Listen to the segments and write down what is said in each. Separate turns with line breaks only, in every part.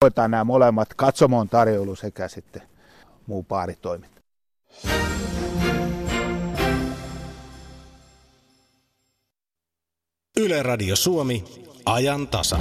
hoitaa nämä molemmat, katsomon tarjoilu sekä sitten muu baaritoiminta.
Yle Radio Suomi, ajan tasa.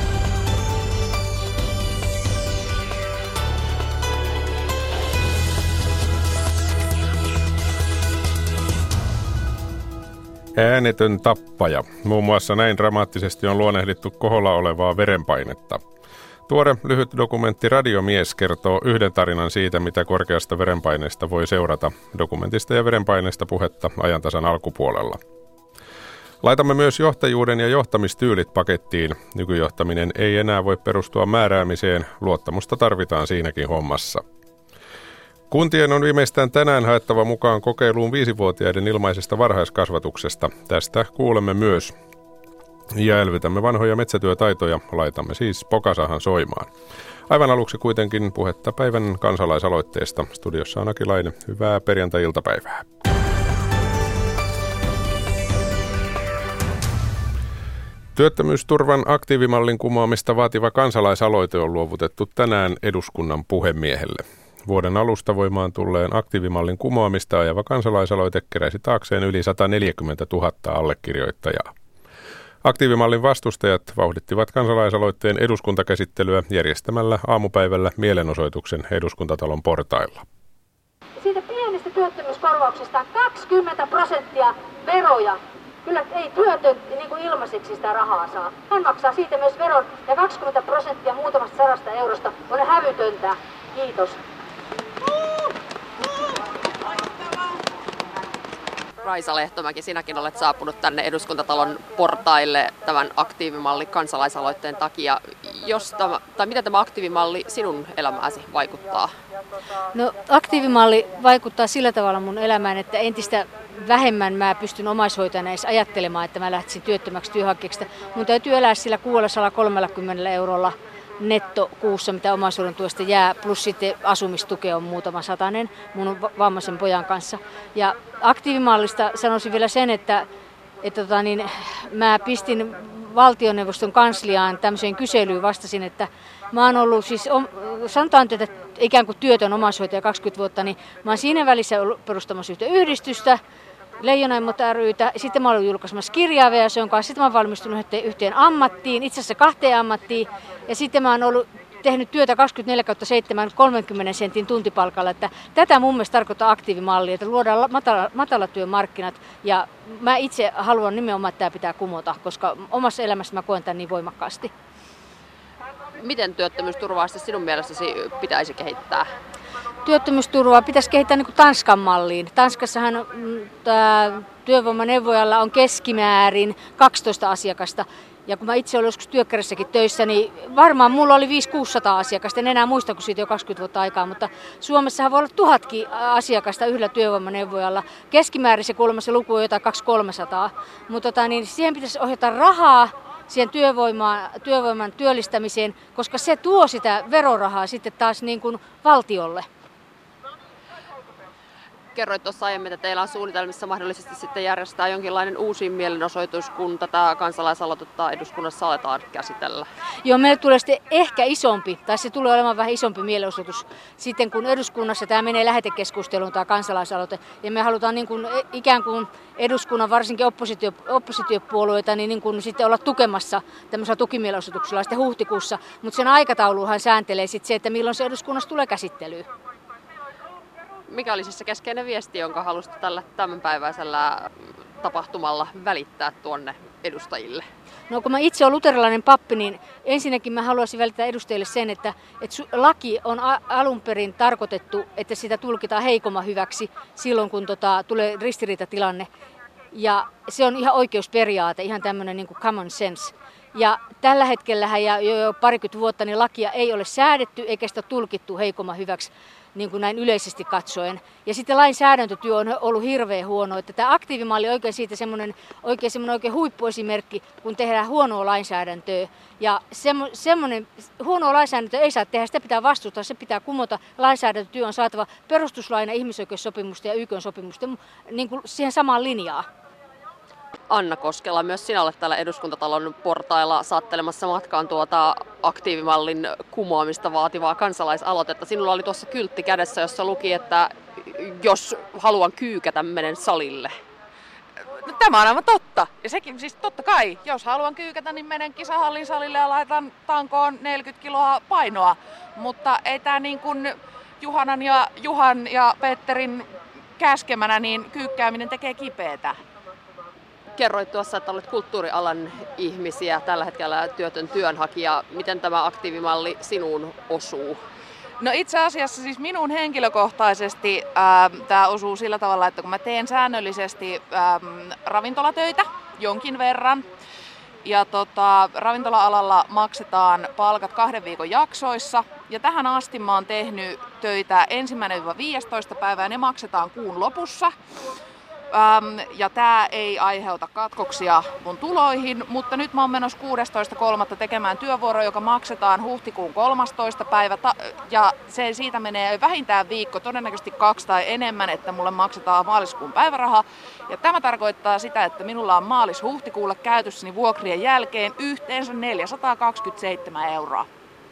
Äänetön tappaja. Muun muassa näin dramaattisesti on luonnehdittu koholla olevaa verenpainetta. Tuore lyhyt dokumentti Radiomies kertoo yhden tarinan siitä, mitä korkeasta verenpaineesta voi seurata. Dokumentista ja verenpaineesta puhetta ajantasan alkupuolella. Laitamme myös johtajuuden ja johtamistyylit pakettiin. Nykyjohtaminen ei enää voi perustua määräämiseen. Luottamusta tarvitaan siinäkin hommassa. Kuntien on viimeistään tänään haettava mukaan kokeiluun 5-vuotiaiden ilmaisesta varhaiskasvatuksesta. Tästä kuulemme myös. Ja elvytämme vanhoja metsätyötaitoja, laitamme siis pokasahan soimaan. Aivan aluksi kuitenkin puhetta päivän kansalaisaloitteesta. Studiossa on Aki Laine. Hyvää perjantai-iltapäivää. Työttömyysturvan aktiivimallin kumoamista vaativa kansalaisaloite on luovutettu tänään eduskunnan puhemiehelle. Vuoden alusta voimaan tulleen aktiivimallin kumoamista ajava kansalaisaloite keräsi taakseen yli 140 000 allekirjoittajaa. Aktiivimallin vastustajat vauhdittivat kansalaisaloitteen eduskuntakäsittelyä järjestämällä aamupäivällä mielenosoituksen Eduskuntatalon portailla.
Siitä pienestä työttömyyskorvauksesta 20% veroja. Kyllä ei työtön niin kuin ilmaiseksi sitä rahaa saa. Hän maksaa siitä myös veron ja 20% muutamasta 100 eurosta on hävytöntä. Kiitos.
Raisa Lehtomäki, sinäkin olet saapunut tänne Eduskuntatalon portaille tämän aktiivimalli kansalaisaloitteen takia. Miten tämä aktiivimalli sinun elämääsi vaikuttaa?
No, aktiivimalli vaikuttaa sillä tavalla mun elämään, että entistä vähemmän mä pystyn omaishoitajana edes ajattelemaan, että mä lähtisin työttömäksi työnhakijaksi. Mun täytyy elää sillä 630 eurolla netto kuussa, mitä omaishoidon tuesta jää, plus sitten asumistukea on muutama satanen mun vammaisen pojan kanssa. Ja aktiivimallista sanoisin vielä sen, että mä pistin valtioneuvoston kansliaan tämmöiseen kyselyyn, vastasin, että mä oon ollut siis, sanotaan tätä ikään kuin työtön omaishoitaja 20 vuotta, niin mä oon siinä välissä ollut perustamassa yhtä yhdistystä, Leijonaimot ry:tä, sitten mä olen julkaisemassa kirjaa VSO:n kanssa, sitten mä oon valmistunut yhteen ammattiin, itse asiassa 2 ammattiin, ja sitten mä oon ollut tehnyt työtä 24/7 30 sentin tuntipalkalla, että tätä mun mielestä tarkoittaa aktiivimalli, että luodaan matalatyömarkkinat, ja mä itse haluan nimenomaan, että tämä pitää kumota, koska omassa elämässä mä koen tämän niin voimakkaasti.
Miten työttömyysturvaa sinun mielestäsi pitäisi kehittää?
Työttömyysturvaa pitäisi kehittää niin kuin Tanskan malliin. Tanskassahan työvoimaneuvojalla on keskimäärin 12 asiakasta. Ja kun mä itse olin joskus työkkärissäkin töissä, niin varmaan mulla oli 500-600 asiakasta. En enää muista, kun siitä jo 20 vuotta aikaa, mutta Suomessahan voi olla 1000 asiakasta yhdellä työvoimaneuvojalla. Keskimäärin se kuulemma se luku on jotain 200-300. Mutta siihen pitäisi ohjata rahaa siihen työvoiman työllistämiseen, koska se tuo sitä verorahaa sitten taas niin kuin valtiolle.
Kerroit tuossa aiemmin, että teillä on suunnitelmissa mahdollisesti sitten järjestää jonkinlainen uusi mielenosoitus, kun tätä kansalaisaloitetta eduskunnassa aletaan käsitellä.
Joo, meillä tulee sitten ehkä isompi, tai se tulee olemaan vähän isompi mielenosoitus sitten, kun eduskunnassa tämä menee lähetekeskusteluun, tämä kansalaisaloite. Ja me halutaan niin kuin, ikään kuin eduskunnan, varsinkin oppositiopuolueita, niin kuin sitten olla tukemassa tämmöisellä tukimielenosoituksella sitten huhtikuussa. Mutta sen aikatauluhan sääntelee sitten se, että milloin se eduskunnassa tulee käsittelyyn.
Mikä oli siis se keskeinen viesti, jonka halusit tällä tämänpäiväisellä tapahtumalla välittää tuonne edustajille?
No kun mä itse olen luterilainen pappi, niin ensinnäkin mä haluaisin välittää edustajille sen, että laki on alun perin tarkoitettu, että sitä tulkitaan heikomman hyväksi silloin, kun tulee ristiriitatilanne. Ja se on ihan oikeusperiaate, ihan tämmöinen niin kuin common sense. Ja tällä hetkellä ja jo parikymmentä vuotta niin lakia ei ole säädetty eikä sitä tulkittu heikomman hyväksi, niin kuin näin yleisesti katsoen. Ja sitten lainsäädäntötyö on ollut hirveän huono. Että tämä aktiivimalli on oikein siitä semmoinen oikein huippuesimerkki, kun tehdään huonoa lainsäädäntöä. Ja semmoinen huonoa lainsäädäntöä ei saa tehdä, sitä pitää vastustaa, se pitää kumota. Lainsäädäntötyö on saatava perustuslain ja ihmisoikeussopimusten ja YK:n sopimusten niin kuin siihen samaan linjaan.
Anna Koskela, myös sinä olet täällä Eduskuntatalon portailla saattelemassa matkaan tuota aktiivimallin kumoamista vaativaa kansalaisaloitetta. Sinulla oli tuossa kyltti kädessä, jossa luki, että jos haluan kyykätä, menen salille.
No, tämä on aivan totta. Ja sekin siis totta kai, jos haluan kyykätä, niin menen kisahallin salille ja laitan tankoon 40 kiloa painoa. Mutta ei tämä niin kuin Juhanan ja Juhan ja Petterin käskemänä, niin kyykkääminen tekee kipeätä.
Kerroit tuossa, että olet kulttuurialan ihmisiä, tällä hetkellä työtön työnhakija. Miten tämä aktiivimalli sinuun osuu?
No itse asiassa siis minun henkilökohtaisesti tämä osuu sillä tavalla, että kun mä teen säännöllisesti ravintolatöitä jonkin verran, ja ravintola-alalla maksetaan palkat 2 viikon jaksoissa, ja tähän asti mä oon tehnyt töitä 1.–15. päivää, ja ne maksetaan kuun lopussa. Ja tää ei aiheuta katkoksia mun tuloihin, mutta nyt mä oon menossa 16.3. tekemään työvuoroa, joka maksetaan huhtikuun 13. päivä, ja siitä menee vähintään viikko, todennäköisesti 2 tai enemmän, että mulle maksetaan maaliskuun päiväraha. Ja tämä tarkoittaa sitä, että minulla on maalis-huhtikuulle käytössäni vuokrien jälkeen yhteensä 427 €.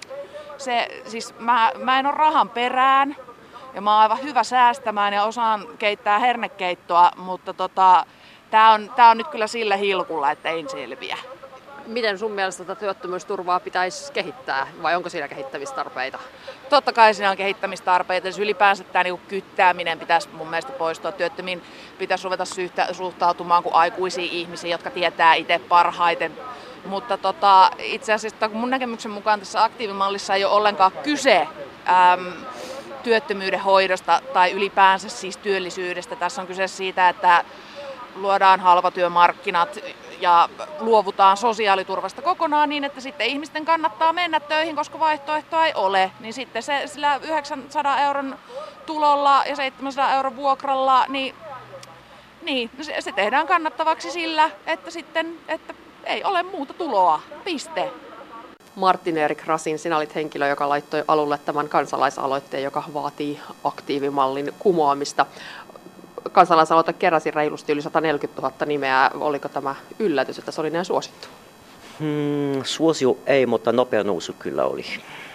Siis mä en ole rahan perään. Ja mä oon aivan hyvä säästämään ja osaan keittää hernekeittoa, mutta tää on nyt kyllä sillä hilkulla, että ei selviä.
Miten sun mielestä tätä työttömyysturvaa pitäisi kehittää vai onko siinä kehittämistarpeita?
Totta kai siinä on kehittämistarpeita. Siis ylipäänsä tämä niinku kyttääminen pitäisi mun mielestä poistua. Työttömiin pitäisi ruveta suhtautumaan kuin aikuisiin ihmisiin, jotka tietää itse parhaiten. Mutta itse asiassa mun näkemyksen mukaan tässä aktiivimallissa ei ole ollenkaan kyse työttömyyden hoidosta tai ylipäänsä siis työllisyydestä. Tässä on kyse siitä, että luodaan halpatyömarkkinat ja luovutaan sosiaaliturvasta kokonaan niin, että sitten ihmisten kannattaa mennä töihin, koska vaihtoehtoa ei ole. Niin sitten sillä 900 € tulolla ja 700 € vuokralla, niin se tehdään kannattavaksi sillä, että ei ole muuta tuloa. Piste.
Martin Erik Rasin, sinä olit henkilö, joka laittoi alulle tämän kansalaisaloitteen, joka vaatii aktiivimallin kumoamista. Kansalaisaloite keräsi reilusti yli 140 000 nimeä. Oliko tämä yllätys, että se oli näin suosittu?
Suosio ei, mutta nopea nousu kyllä oli.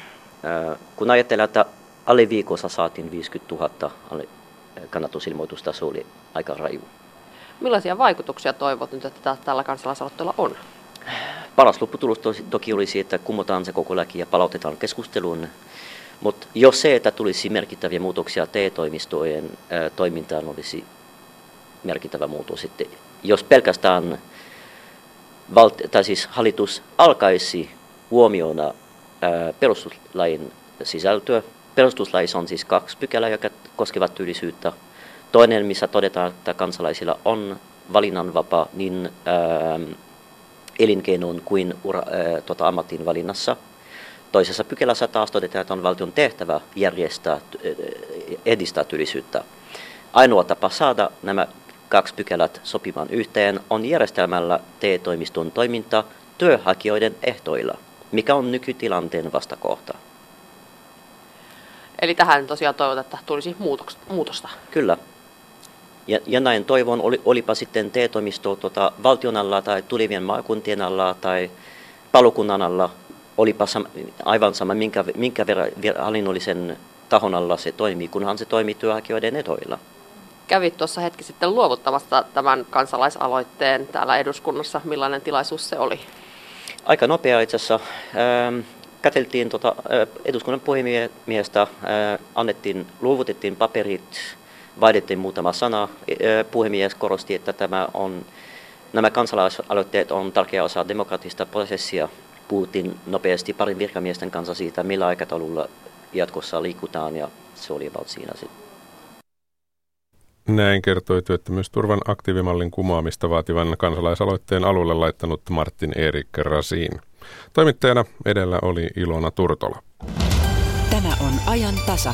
Kun ajatellaan, että alle viikossa saatiin 50 000 kannatusilmoitusta, se oli aika raju.
Millaisia vaikutuksia toivot nyt, että tällä kansalaisaloitteella on?
Paras lopputulos toki olisi, että kumotaan se koko laki ja palautetaan keskusteluun. Mutta jos se, että tulisi merkittäviä muutoksia TE-toimistojen toimintaan, olisi merkittävä muutos. Sitten, jos pelkästään hallitus alkaisi huomioida perustuslain sisältöä. Perustuslaissa on siis 2 pykälää, jotka koskevat työllisyyttä. Toinen, missä todetaan, että kansalaisilla on valinnanvapaa niin elinkeinon kuin ammatin valinnassa. Toisessa pykälässä taas todetaan, että on valtion tehtävä edistää työllisyyttä. Ainoa tapa saada nämä 2 pykälät sopimaan yhteen on järjestelmällä TE-toimiston toiminta työnhakijoiden ehtoilla, mikä on nykytilanteen vastakohta.
Eli tähän tosiaan toivot, että tulisi muutosta.
Kyllä. Ja näin toivon, olipa sitten TE-toimisto valtion alla tai tulevien maakuntien alla tai palokunnan alla, olipa aivan sama, minkä hallinnollisen tahon alla se toimii, kunhan se toimii työnhakijoiden ehdoilla.
Kävit tuossa hetki sitten luovuttamassa tämän kansalaisaloitteen täällä eduskunnassa. Millainen tilaisuus se oli?
Aika nopea itse asiassa. Käteltiin eduskunnan puhemiestä, luovutettiin paperit, vaihdettiin muutama sana. Puhemies korosti, että nämä kansalaisaloitteet on tärkeä osa demokraattista prosessia. Puhuttiin nopeasti parin virkamiesten kanssa siitä, millä aikataululla jatkossa liikutaan, ja se oli about siinä sitten.
Näin kertoi työttömyysturvan aktiivimallin kumoamista vaativan kansalaisaloitteen alulle laittanut Martin Erik Rasin. Toimittajana edellä oli Ilona Turtola.
Tämä on ajan tasa.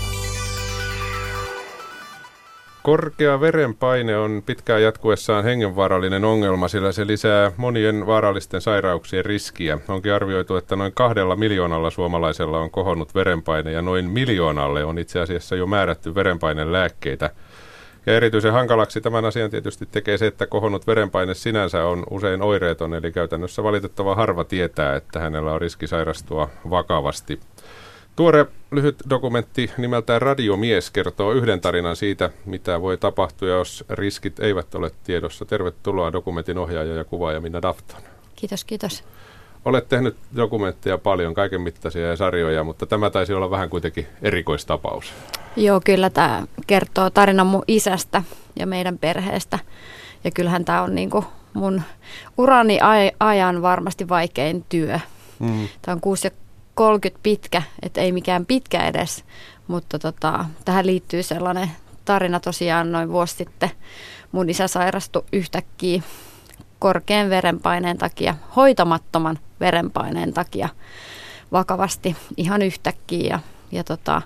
Korkea verenpaine on pitkään jatkuessaan hengenvaarallinen ongelma, sillä se lisää monien vaarallisten sairauksien riskiä. Onkin arvioitu, että noin 2 miljoonalla suomalaisella on kohonnut verenpaine ja noin 1 miljoonalle on itse asiassa jo määrätty verenpainelääkkeitä. Ja erityisen hankalaksi tämän asian tietysti tekee se, että kohonnut verenpaine sinänsä on usein oireeton, eli käytännössä valitettavan harva tietää, että hänellä on riski sairastua vakavasti. Tuore lyhyt dokumentti nimeltään Radiomies kertoo yhden tarinan siitä, mitä voi tapahtua, jos riskit eivät ole tiedossa. Tervetuloa dokumentin ohjaaja ja kuvaaja Minna Dafton.
Kiitos, kiitos.
Olet tehnyt dokumentteja paljon, kaiken mittaisia ja sarjoja, mutta tämä taisi olla vähän kuitenkin erikoistapaus.
Joo, kyllä tämä kertoo tarinan mun isästä ja meidän perheestä. Ja kyllähän tämä on niin kuin mun urani ajan varmasti vaikein työ. Tämä on 6:30 pitkä, että ei mikään pitkä edes, mutta tähän liittyy sellainen tarina tosiaan noin vuosi sitten. Mun isä sairastui yhtäkkiä korkean verenpaineen takia, hoitamattoman verenpaineen takia vakavasti ihan yhtäkkiä ja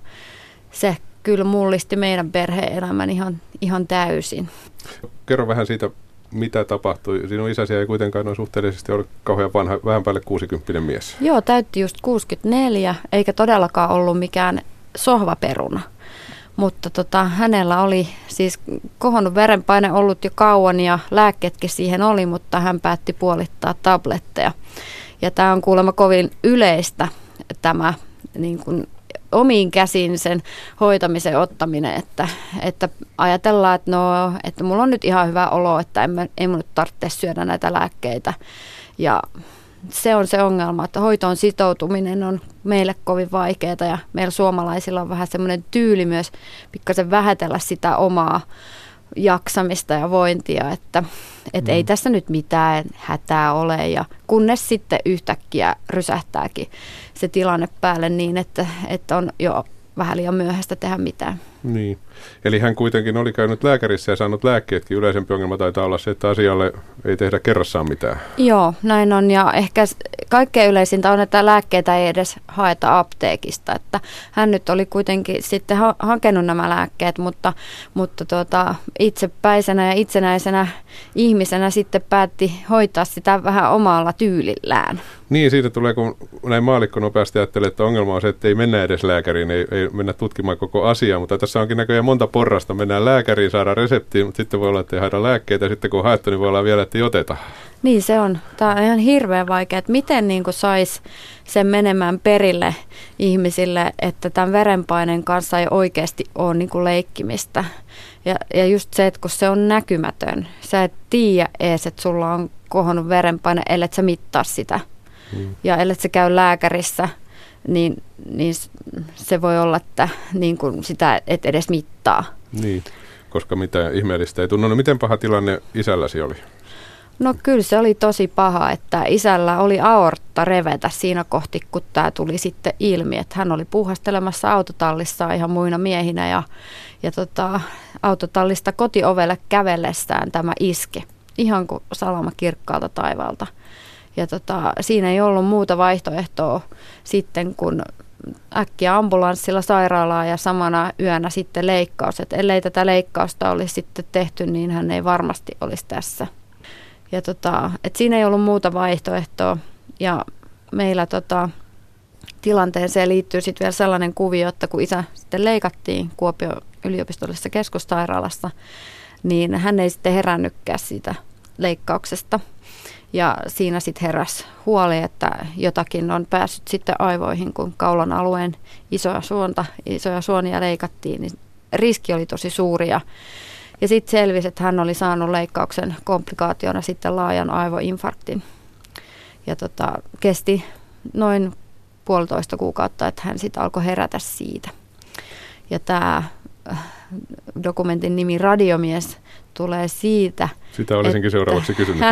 se kyllä mullisti meidän perhe-elämän ihan täysin.
Kerro vähän siitä, mitä tapahtui. Sinun isäsi ei kuitenkaan ole suhteellisesti ole kauhean vanha, vähän päälle 60 mies.
Joo, täytti just 64, eikä todellakaan ollut mikään sohvaperuna. Mutta hänellä oli siis kohonnut verenpaine ollut jo kauan ja lääkkeetkin siihen oli, mutta hän päätti puolittaa tabletteja. Ja tämä on kuulemma kovin yleistä tämä niin kuin omiin käsiin sen hoitamisen ottaminen, että ajatellaan, että mulla on nyt ihan hyvä olo, että ei mun nyt tarvitse syödä näitä lääkkeitä. Ja se on se ongelma, että hoitoon sitoutuminen on meille kovin vaikeaa ja meillä suomalaisilla on vähän semmoinen tyyli myös pikkasen vähätellä sitä omaa jaksamista ja vointia, että ei tässä nyt mitään hätää ole ja kunnes sitten yhtäkkiä rysähtääkin se tilanne päälle niin, että on jo vähän liian myöhäistä tehdä mitään.
Niin. Eli hän kuitenkin oli käynyt lääkärissä ja saanut lääkkeetkin. Yleisempi ongelma taitaa olla se, että asialle ei tehdä kerrassaan mitään.
Joo, näin on. Ja ehkä kaikkein yleisintä on, että lääkkeitä ei edes haeta apteekista. Että hän nyt oli kuitenkin sitten hakenut nämä lääkkeet, mutta itsepäisenä ja itsenäisenä ihmisenä sitten päätti hoitaa sitä vähän omalla tyylillään.
Niin, siitä tulee, kun näin maallikko nopeasti ajattelee, että ongelma on se, että ei mennä edes lääkäriin, ei mennä tutkimaan koko asiaa, mutta tässä onkin näköjään monta porrasta. Mennään lääkäriin, saadaan reseptiin, mutta sitten voi olla, että ei haeta lääkkeitä, ja sitten kun on haettu, niin voi olla vielä, että ei oteta.
Niin se on. Tämä on ihan hirveän vaikea, että miten saisi sen menemään perille ihmisille, että tämän verenpaineen kanssa ei oikeasti ole leikkimistä. Ja just se, että kun se on näkymätön, sä et tiedä edes, että sulla on kohonnut verenpaine, ellet sä mittaa sitä. Ja ellet sä käy lääkärissä, niin se voi olla, että sitä et edes mittaa.
Niin, koska mitään ihmeellistä ei tunnu. No miten paha tilanne isälläsi oli?
No kyllä se oli tosi paha, että isällä oli aortta revetä siinä kohti, kun tämä tuli sitten ilmi. Että hän oli puuhastelemassa autotallissa ihan muina miehinä ja autotallista kotiovelle kävellessään tämä iski. Ihan kuin salama kirkkaalta taivaalta. Ja siinä ei ollut muuta vaihtoehtoa sitten, kun äkkiä ambulanssilla sairaalaan ja samana yönä sitten leikkaus. Et ellei tätä leikkausta olisi sitten tehty, niin hän ei varmasti olisi tässä. Ja et siinä ei ollut muuta vaihtoehtoa. Ja meillä tilanteeseen liittyy sitten vielä sellainen kuvio, että kun isä sitten leikattiin Kuopion yliopistollisessa keskussairaalassa, niin hän ei sitten herännytkään siitä leikkauksesta. Ja siinä sitten heräsi huoli, että jotakin on päässyt sitten aivoihin, kun kaulan alueen isoja suonia leikattiin, niin riski oli tosi suuri. Ja sitten selvisi, että hän oli saanut leikkauksen komplikaationa sitten laajan aivoinfarktin. Ja kesti noin 1,5 kuukautta, että hän sitten alkoi herätä siitä. Ja tämä dokumentin nimi Radiomies tulee siitä.
Sitä olisinkin seuraavaksi kysynyt.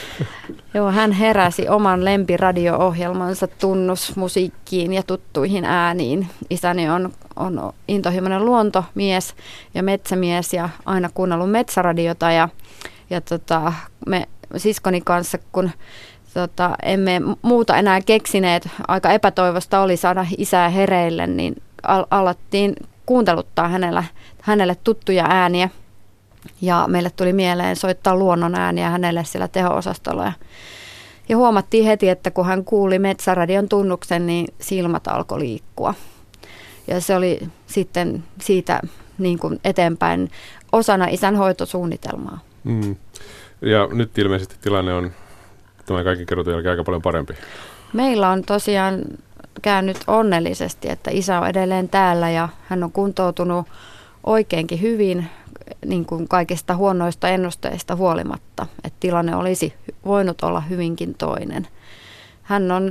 Hän heräsi oman lempiradio-ohjelmansa tunnusmusiikkiin ja tuttuihin ääniin. Isäni on intohimoinen luontomies ja metsämies ja aina kuunnellut metsäradiota ja me siskoni kanssa, kun emme muuta enää keksineet, aika epätoivosta oli saada isää hereille, niin alettiin kuunteluttaa hänelle tuttuja ääniä. Ja meille tuli mieleen soittaa luonnon ääniä hänelle siellä teho-osastolla. Ja huomattiin heti, että kun hän kuuli metsäradion tunnuksen, niin silmät alkoi liikkua. Ja se oli sitten siitä niin kuin eteenpäin osana isän hoitosuunnitelmaa.
Ja nyt ilmeisesti tilanne on tämän kaiken kerrotun jälkeen aika paljon parempi.
Meillä on tosiaan käynyt onnellisesti, että isä on edelleen täällä ja hän on kuntoutunut oikeinkin hyvin niin kuin kaikista huonoista ennusteista huolimatta, että tilanne olisi voinut olla hyvinkin toinen. Hän on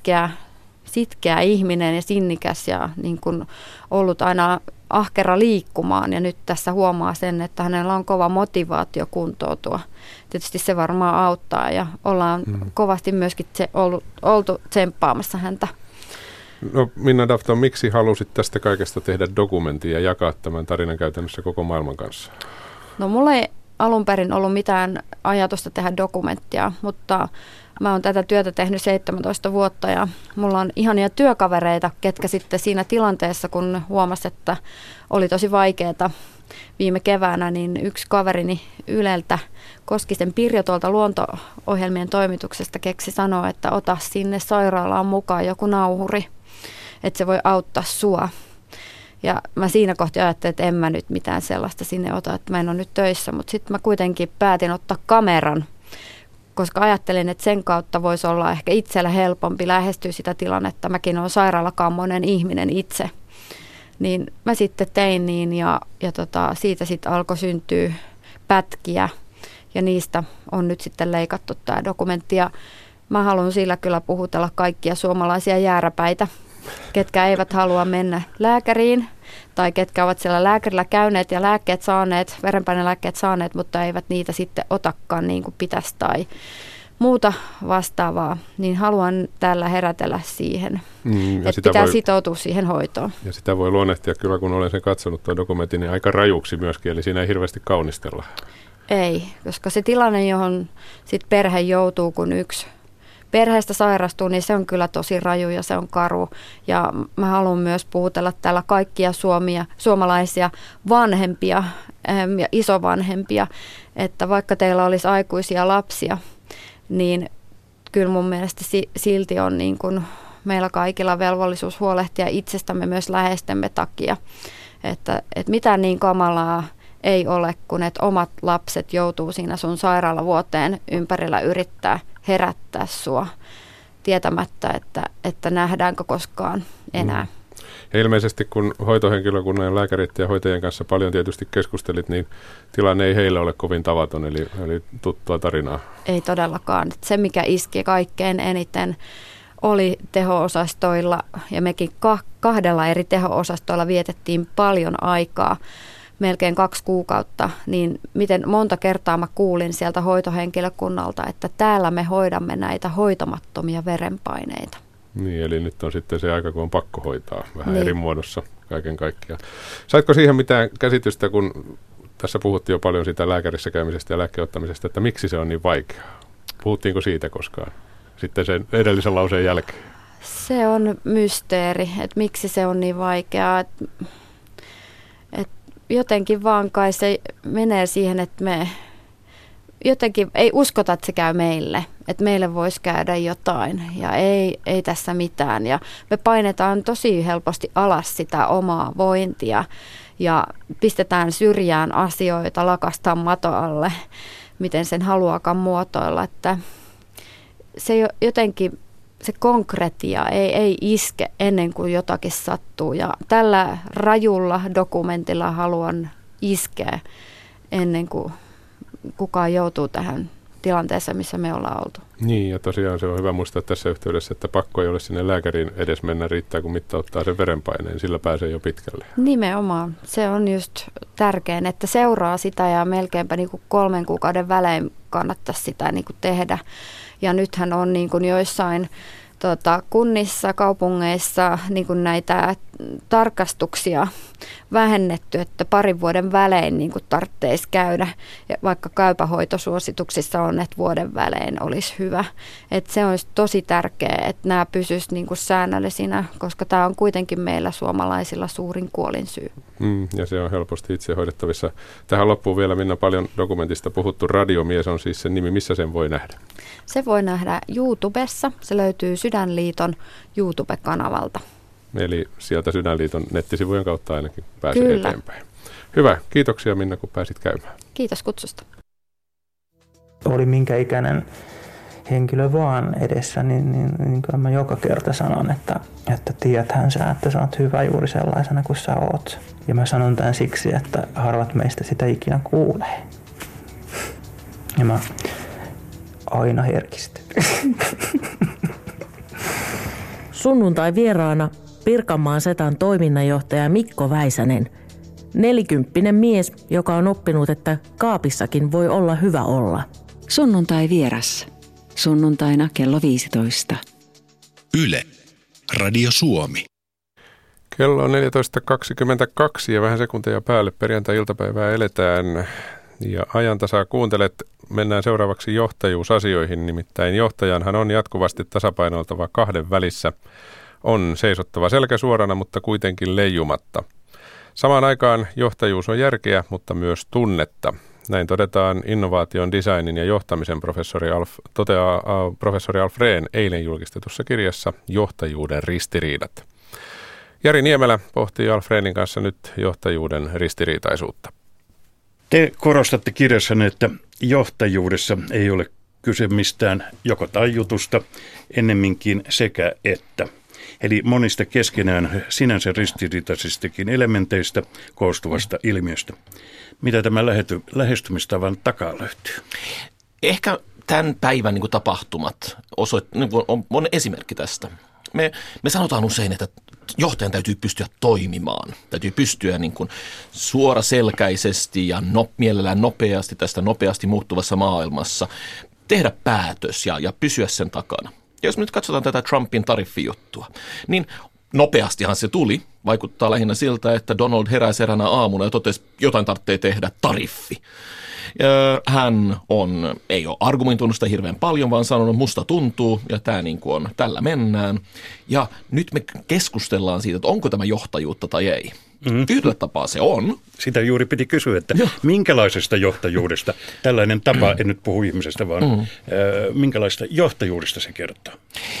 sitkeä ihminen ja sinnikäs ja niin kuin ollut aina ahkera liikkumaan ja nyt tässä huomaa sen, että hänellä on kova motivaatio kuntoutua. Tietysti se varmaan auttaa ja ollaan kovasti myöskin oltu tsemppaamassa häntä.
No Minna Dafton, miksi halusit tästä kaikesta tehdä dokumentin ja jakaa tämän tarinan käytännössä koko maailman kanssa?
No mulla ei alun perin ollut mitään ajatusta tehdä dokumenttia, mutta mä oon tätä työtä tehnyt 17 vuotta ja mulla on ihania työkavereita, ketkä sitten siinä tilanteessa, kun huomasi, että oli tosi vaikeaa viime keväänä, niin yksi kaverini Yleltä, Koskisen Pirjo tuolta luonto-ohjelmien toimituksesta keksi sanoa, että ota sinne sairaalaan mukaan joku nauhuri, että se voi auttaa sua. Ja mä siinä kohti ajattelin, että en mä nyt mitään sellaista sinne ota, että mä en ole nyt töissä, mutta sitten mä kuitenkin päätin ottaa kameran, koska ajattelin, että sen kautta voisi olla ehkä itsellä helpompi lähestyä sitä tilannetta. Mäkin olen sairaalakammoinen ihminen itse. Niin mä sitten tein niin ja siitä sitten alkoi syntyä pätkiä ja niistä on nyt sitten leikattu tämä dokumentti. Ja mä haluan sillä kyllä puhutella kaikkia suomalaisia jääräpäitä, ketkä eivät halua mennä lääkäriin tai ketkä ovat siellä lääkärillä käyneet ja lääkkeet saaneet, verenpainelääkkeet saaneet, mutta eivät niitä sitten otakaan niin kuin pitäisi tai muuta vastaavaa, niin haluan tällä herätellä siihen, että pitää sitoutua siihen hoitoon. Ja
sitä voi luonnehtia kyllä, kun olen sen katsonut tuon dokumentin, niin aika rajuksi myöskin, eli siinä ei hirveästi kaunistella.
Ei, koska se tilanne, johon sit perhe joutuu, kun yksi perheestä sairastuu, niin se on kyllä tosi raju ja se on karu. Ja mä haluan myös puhutella täällä kaikkia suomalaisia vanhempia ja isovanhempia, että vaikka teillä olisi aikuisia lapsia, niin kyllä mun mielestä silti on niin kuin meillä kaikilla velvollisuus huolehtia itsestämme myös läheistemme takia. Että mitään niin kamalaa ei ole, kun että omat lapset joutuu siinä sun sairaalavuoteen ympärillä yrittää herättää sua tietämättä, että nähdäänkö koskaan enää.
Ja ilmeisesti kun hoitohenkilökunnan ja lääkärit ja hoitajien kanssa paljon tietysti keskustelit, niin tilanne ei heillä ole kovin tavaton, eli tuttua tarinaa.
Ei todellakaan. Se, mikä iski kaikkein eniten, oli teho-osastoilla ja mekin 2 eri teho-osastoilla vietettiin paljon aikaa, melkein 2 kuukautta, niin miten monta kertaa mä kuulin sieltä hoitohenkilökunnalta, että täällä me hoidamme näitä hoitamattomia verenpaineita.
Niin, eli nyt on sitten se aika, kun on pakko hoitaa vähän eri muodossa kaiken kaikkiaan. Saitko siihen mitään käsitystä, kun tässä puhuttiin jo paljon siitä lääkärissä käymisestä ja lääkkeenottamisesta, että miksi se on niin vaikeaa? Puhuttiinko siitä koskaan sitten sen edellisen lauseen jälkeen?
Se on mysteeri, että miksi se on niin vaikeaa. Että jotenkin vaan kai se menee siihen, että me jotenkin ei uskota, että se käy meille, että meille voisi käydä jotain ja ei tässä mitään. Ja me painetaan tosi helposti alas sitä omaa vointia ja pistetään syrjään asioita, lakastaan mato alle, miten sen haluakaan muotoilla. Että se jotenkin se konkretia ei iske ennen kuin jotakin sattuu. Ja tällä rajulla dokumentilla haluan iskeä ennen kuin kukaan joutuu tähän tilanteeseen, missä me ollaan oltu.
Niin, ja tosiaan se on hyvä muistaa tässä yhteydessä, että pakko ei ole sinne lääkäriin edes mennä, riittää kun mittauttaa sen verenpaineen, sillä pääsee jo pitkälle.
Nimenomaan. Se on just tärkein, että seuraa sitä ja melkeinpä niin kuin 3 kuukauden välein kannattaisi sitä niin kuin tehdä. Ja nythän on niin kuin joissain kunnissa, kaupungeissa niin kuin näitä tarkastuksia vähennetty, että 2 vuoden välein niin kuin tarvitsisi käydä. Ja vaikka käypähoitosuosituksissa on, että vuoden välein olisi hyvä. Että se olisi tosi tärkeää, että nämä pysyisivät niin kuin säännöllisinä, koska tämä on kuitenkin meillä suomalaisilla suurin kuolinsyy.
Ja se on helposti itse hoidettavissa. Tähän loppuun vielä, Minna, paljon dokumentista puhuttu. Radiomies on siis sen nimi. Missä sen voi nähdä?
Se voi nähdä YouTubessa. Se löytyy Sydänliiton YouTube-kanavalta.
Eli sieltä Sydänliiton nettisivujen kautta ainakin pääsee eteenpäin. Hyvä. Kiitoksia Minna, kun pääsit käymään.
Kiitos kutsusta.
Oli minkä ikäinen henkilö vaan edessä, niin kyllä mä joka kerta sanon, että tiedäthän sä, että sä oot hyvä juuri sellaisena kuin sä oot. Ja mä sanon tämän siksi, että harvat meistä sitä ikinä kuulee. Ja mä aina herkistyn.
Sunnuntai vieraana Pirkanmaan Setan toiminnanjohtaja Mikko Väisänen. 40 mies, joka on oppinut, että kaapissakin voi olla hyvä olla.
Sunnuntai vieras. Sunnuntaina kello 15.
Yle. Radio Suomi.
Kello on 14.22 ja vähän sekunteja päälle. Perjantai-iltapäivää eletään ja ajantasaa kuuntelet. Mennään seuraavaksi johtajuusasioihin. Nimittäin johtajanhan on jatkuvasti tasapainoiltava kahden välissä. On seisottava selkä suorana, mutta kuitenkin leijumatta. Samaan aikaan johtajuus on järkeä, mutta myös tunnetta. Näin todetaan innovaation, designin ja johtamisen professori Alf Rehn eilen julkistetussa kirjassa Johtajuuden ristiriidat. Jari Niemelä pohtii Alf Rehnin kanssa nyt johtajuuden ristiriitaisuutta.
Te korostatte kirjassanne, että johtajuudessa ei ole kyse mistään joko tai jutusta, ennemminkin sekä että. Eli monista keskenään sinänsä ristiriitaisistakin elementeistä koostuvasta ilmiöstä. Mitä tämä lähestymistavan takaa löytyy?
Ehkä tämän päivän tapahtumat on esimerkki tästä. Me sanotaan usein, että johtajan täytyy pystyä toimimaan. Täytyy pystyä suoraselkäisesti ja mielellään nopeasti tästä nopeasti muuttuvassa maailmassa tehdä päätös ja pysyä sen takana. Ja jos me nyt katsotaan tätä Trumpin tariffijuttua, niin nopeastihan se tuli. Vaikuttaa lähinnä siltä, että Donald heräsi eräänä aamuna ja totesi, että jotain tarvitsee tehdä, tariffi. Hän ei ole argumentoinut sitä hirveän paljon, vaan sanonut, musta tuntuu, ja tämä on, tällä mennään. Ja nyt me keskustellaan siitä, että onko tämä johtajuutta tai ei. Yhdellä tapaa se on.
Sitä juuri piti kysyä, että minkälaisesta johtajuudesta, tällainen tapa, en nyt puhu ihmisestä, vaan minkälaista johtajuudesta se kertoo?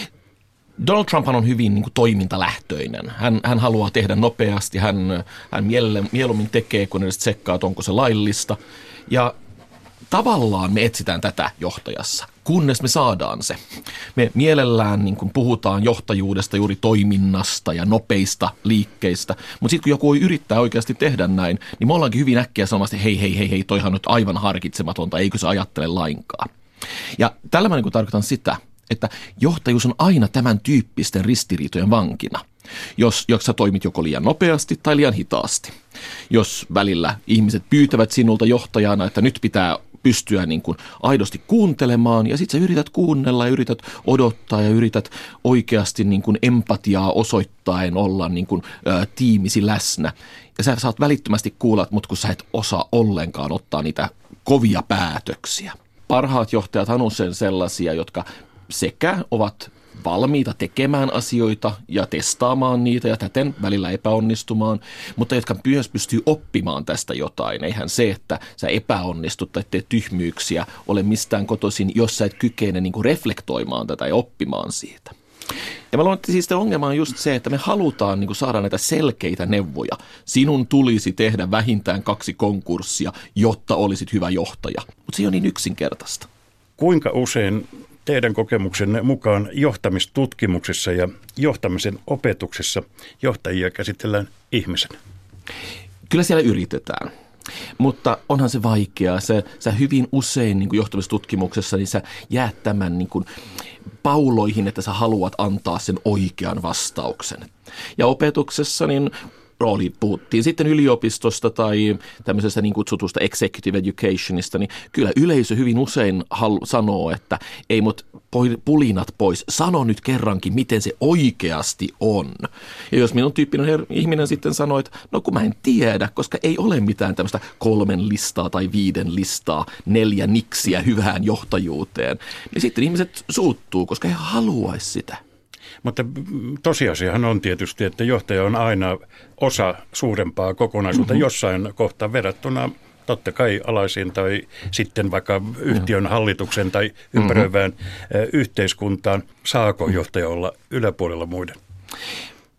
Donald Trump on hyvin toimintalähtöinen. Hän haluaa tehdä nopeasti, hän mieluummin tekee, kun edes tsekkaa, onko se laillista. Ja tavallaan me etsitään tätä johtajassa, kunnes me saadaan se. Me mielellään puhutaan johtajuudesta, juuri toiminnasta ja nopeista liikkeistä, mutta sitten kun joku yrittää oikeasti tehdä näin, niin me ollaankin hyvin äkkiä sanomassa, että hei, toihan on nyt aivan harkitsematonta, eikö se ajattele lainkaan. Ja tällä mä tarkoitan sitä, että johtajuus on aina tämän tyyppisten ristiriitojen vankina, jos sä toimit joko liian nopeasti tai liian hitaasti. Jos välillä ihmiset pyytävät sinulta johtajana, että nyt pitää pystyä aidosti kuuntelemaan ja sitten sä yrität kuunnella ja yrität odottaa ja yrität oikeasti empatiaa osoittaen olla tiimisi läsnä. Ja sä saat välittömästi kuulla, mutta kun sä et osaa ollenkaan ottaa niitä kovia päätöksiä. Parhaat johtajat on usein sellaisia, jotka sekä ovat valmiita tekemään asioita ja testaamaan niitä ja täten välillä epäonnistumaan, mutta jotka myös pystyy oppimaan tästä jotain. Eihän se, että sä epäonnistut tai teet tyhmyyksiä, ole mistään kotoisin, jos sä et kykene reflektoimaan tätä ja oppimaan siitä. Ja mä luulen, että siis ongelma on just se, että me halutaan saada näitä selkeitä neuvoja. Sinun tulisi tehdä vähintään 2 konkurssia, jotta olisit hyvä johtaja. Mutta se ei ole niin yksinkertaista.
Kuinka usein teidän kokemuksenne mukaan johtamistutkimuksessa ja johtamisen opetuksessa johtajia käsitellään ihmisenä?
Kyllä siellä yritetään. Mutta onhan se vaikeaa. Sä hyvin usein johtamistutkimuksessa niin sä jäät tämän pauloihin, että sä haluat antaa sen oikean vastauksen. Ja opetuksessa puhuttiin sitten yliopistosta tai tämmöisestä niin kutsutusta executive educationista, niin kyllä yleisö hyvin usein sanoo, että ei mut pulinat pois, sano nyt kerrankin, miten se oikeasti on. Ja jos minun tyyppinen ihminen sitten sanoo, että no kun mä en tiedä, koska ei ole mitään tämmöistä 3 listaa tai 5 listaa, 4 niksiä hyvään johtajuuteen, niin sitten ihmiset suuttuu, koska he haluaisi sitä.
Mutta tosiasiahan on tietysti, että johtaja on aina osa suurempaa kokonaisuutta jossain kohtaa verrattuna totta kai alaisiin tai sitten vaikka yhtiön hallituksen tai ympäröivään yhteiskuntaan. Saako johtaja olla yläpuolella muiden?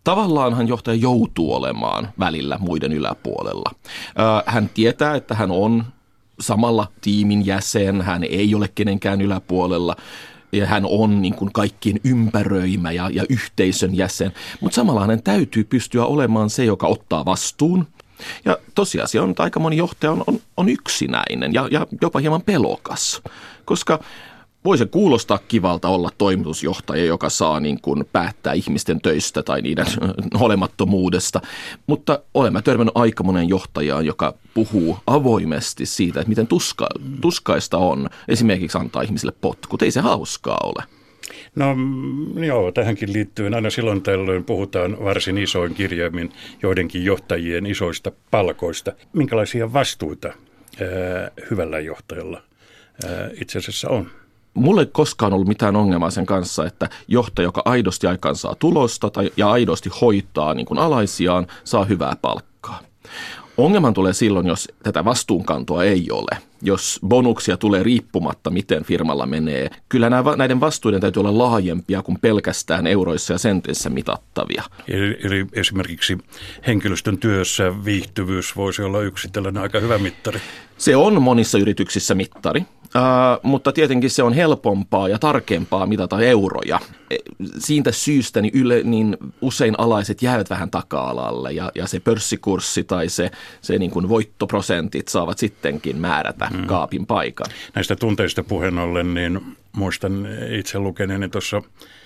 Tavallaanhan johtaja joutuu olemaan välillä muiden yläpuolella. Hän tietää, että hän on samalla tiimin jäsen, hän ei ole kenenkään yläpuolella. Ja hän on niin kuin kaikkien ympäröimä ja yhteisön jäsen, mutta samalla hänen täytyy pystyä olemaan se, joka ottaa vastuun. Ja tosiasia on, että aika moni johtaja on yksinäinen ja jopa hieman pelokas, koska voi se kuulostaa kivalta olla toimitusjohtaja, joka saa niin kuin päättää ihmisten töistä tai niiden olemattomuudesta, mutta olemme törmännyt aika monen johtajaan, joka puhuu avoimesti siitä, että miten tuskaista on esimerkiksi antaa ihmisille potkut. Ei se hauskaa ole.
No joo, tähänkin liittyen aina silloin tällöin puhutaan varsin isoin kirjaimin joidenkin johtajien isoista palkoista. Minkälaisia vastuita hyvällä johtajalla itse asiassa on?
Mulla ei koskaan ollut mitään ongelmaa sen kanssa, että johtaja, joka aidosti aikaansaa tulosta ja aidosti hoitaa niin kuin alaisiaan, saa hyvää palkkaa. Ongelman tulee silloin, jos tätä vastuunkantoa ei ole, jos bonuksia tulee riippumatta, miten firmalla menee. Kyllä näiden vastuiden täytyy olla laajempia kuin pelkästään euroissa ja senteissä mitattavia.
Eli esimerkiksi henkilöstön työssä viihtyvyys voisi olla yksi tällainen aika hyvä mittari.
Se on monissa yrityksissä mittari, mutta tietenkin se on helpompaa ja tarkempaa mitata euroja. Siitä syystä niin usein alaiset jäävät vähän taka-alalle ja se pörssikurssi tai se niin kuin voittoprosentit saavat sittenkin määrätä kaapin paikan. Näistä
tunteista puheen ollen, niin muistan itse lukeneeni tuossa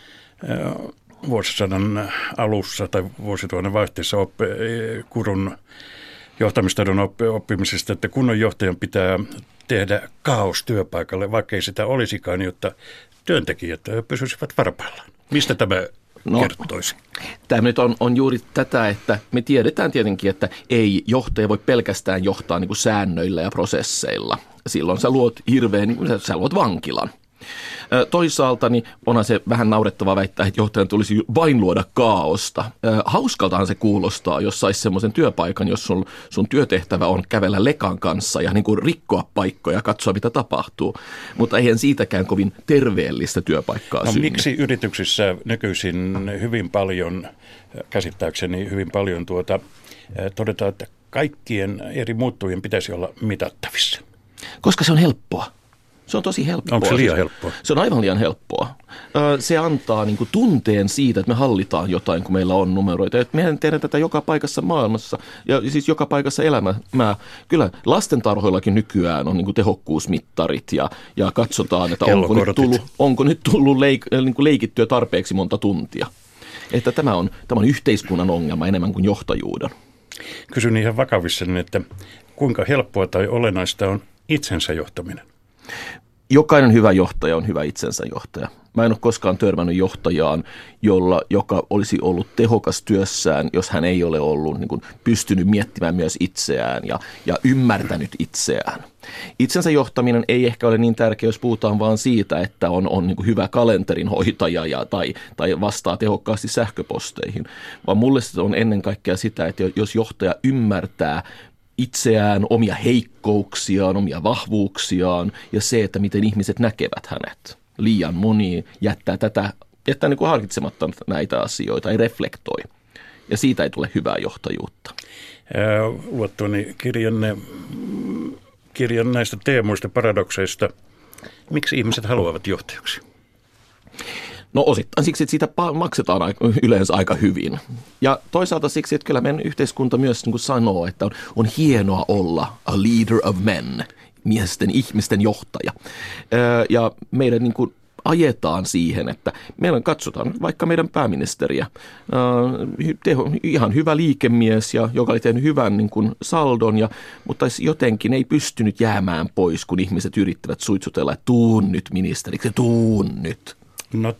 vuosisadan alussa tai vuosituhannen vaihteessa Kurun johtamistaidon oppimisesta, että kunnon johtajan pitää tehdä kaos työpaikalle, vaikka ei sitä olisikaan, jotta työntekijät pysyisivät varpaillaan. Mistä tämä kertoisi?
Tämä nyt on juuri tätä, että me tiedetään tietenkin, että ei johtaja voi pelkästään johtaa niin kuin säännöillä ja prosesseilla. Silloin sä luot sä luot vankilan. Toisaalta niin onhan se vähän naurettavaa väittää, että johtajan tulisi vain luoda kaaosta. Hauskaltahan se kuulostaa, jos saisi semmoisen työpaikan, jos sun työtehtävä on kävellä lekan kanssa ja niin kuin rikkoa paikkoja ja katsoa, mitä tapahtuu. Mutta eihän siitäkään kovin terveellistä työpaikkaa synny.
Miksi yrityksissä nykyisin hyvin paljon, käsittääkseni hyvin paljon todetaan, että kaikkien eri muuttujien pitäisi olla mitattavissa?
Koska se on helppoa. Se on tosi helppoa.
Onko se liian helppoa?
Se on aivan liian helppoa. Se antaa niin kuin tunteen siitä, että me hallitaan jotain, kun meillä on numeroita. Mehän tehdään tätä joka paikassa maailmassa ja siis joka paikassa elämää. Kyllä lastentarhoillakin nykyään on niin kuin tehokkuusmittarit ja katsotaan, että onko nyt tullut niin kuin leikittyä tarpeeksi monta tuntia. Että tämä on yhteiskunnan ongelma enemmän kuin johtajuuden.
Kysyn ihan vakavissani, että kuinka helppoa tai olennaista on itsensä johtaminen?
Jokainen hyvä johtaja on hyvä itsensä johtaja. Mä en ole koskaan törmännyt johtajaan, joka olisi ollut tehokas työssään, jos hän ei ole ollut niin kuin, pystynyt miettimään myös itseään ja ymmärtänyt itseään. Itsensä johtaminen ei ehkä ole niin tärkeä, jos puhutaan vaan siitä, että on niin kuin hyvä kalenterin hoitaja tai vastaa tehokkaasti sähköposteihin, vaan mulle se on ennen kaikkea sitä, että jos johtaja ymmärtää itseään, omia heikkouksiaan, omia vahvuuksiaan ja se, että miten ihmiset näkevät hänet. Liian moni jättää niin kuin harkitsematta näitä asioita, ei reflektoi. Ja siitä ei tule hyvää johtajuutta.
Luottuani kirjan näistä teemoista, paradokseista. Miksi ihmiset haluavat johtajaksi?
No osittain siksi, että siitä maksetaan yleensä aika hyvin. Ja toisaalta siksi, että kyllä meidän yhteiskunta myös niin kuin sanoo, että on hienoa olla a leader of men, ihmisten johtaja. Ja meidän niin kuin ajetaan siihen, että meillä katsotaan vaikka meidän pääministeriä, ihan hyvä liikemies, joka oli tehnyt hyvän niin kuin saldon, mutta jotenkin ei pystynyt jäämään pois, kun ihmiset yrittävät suitsutella, että tuun nyt ministeriksi, tuun nyt.
No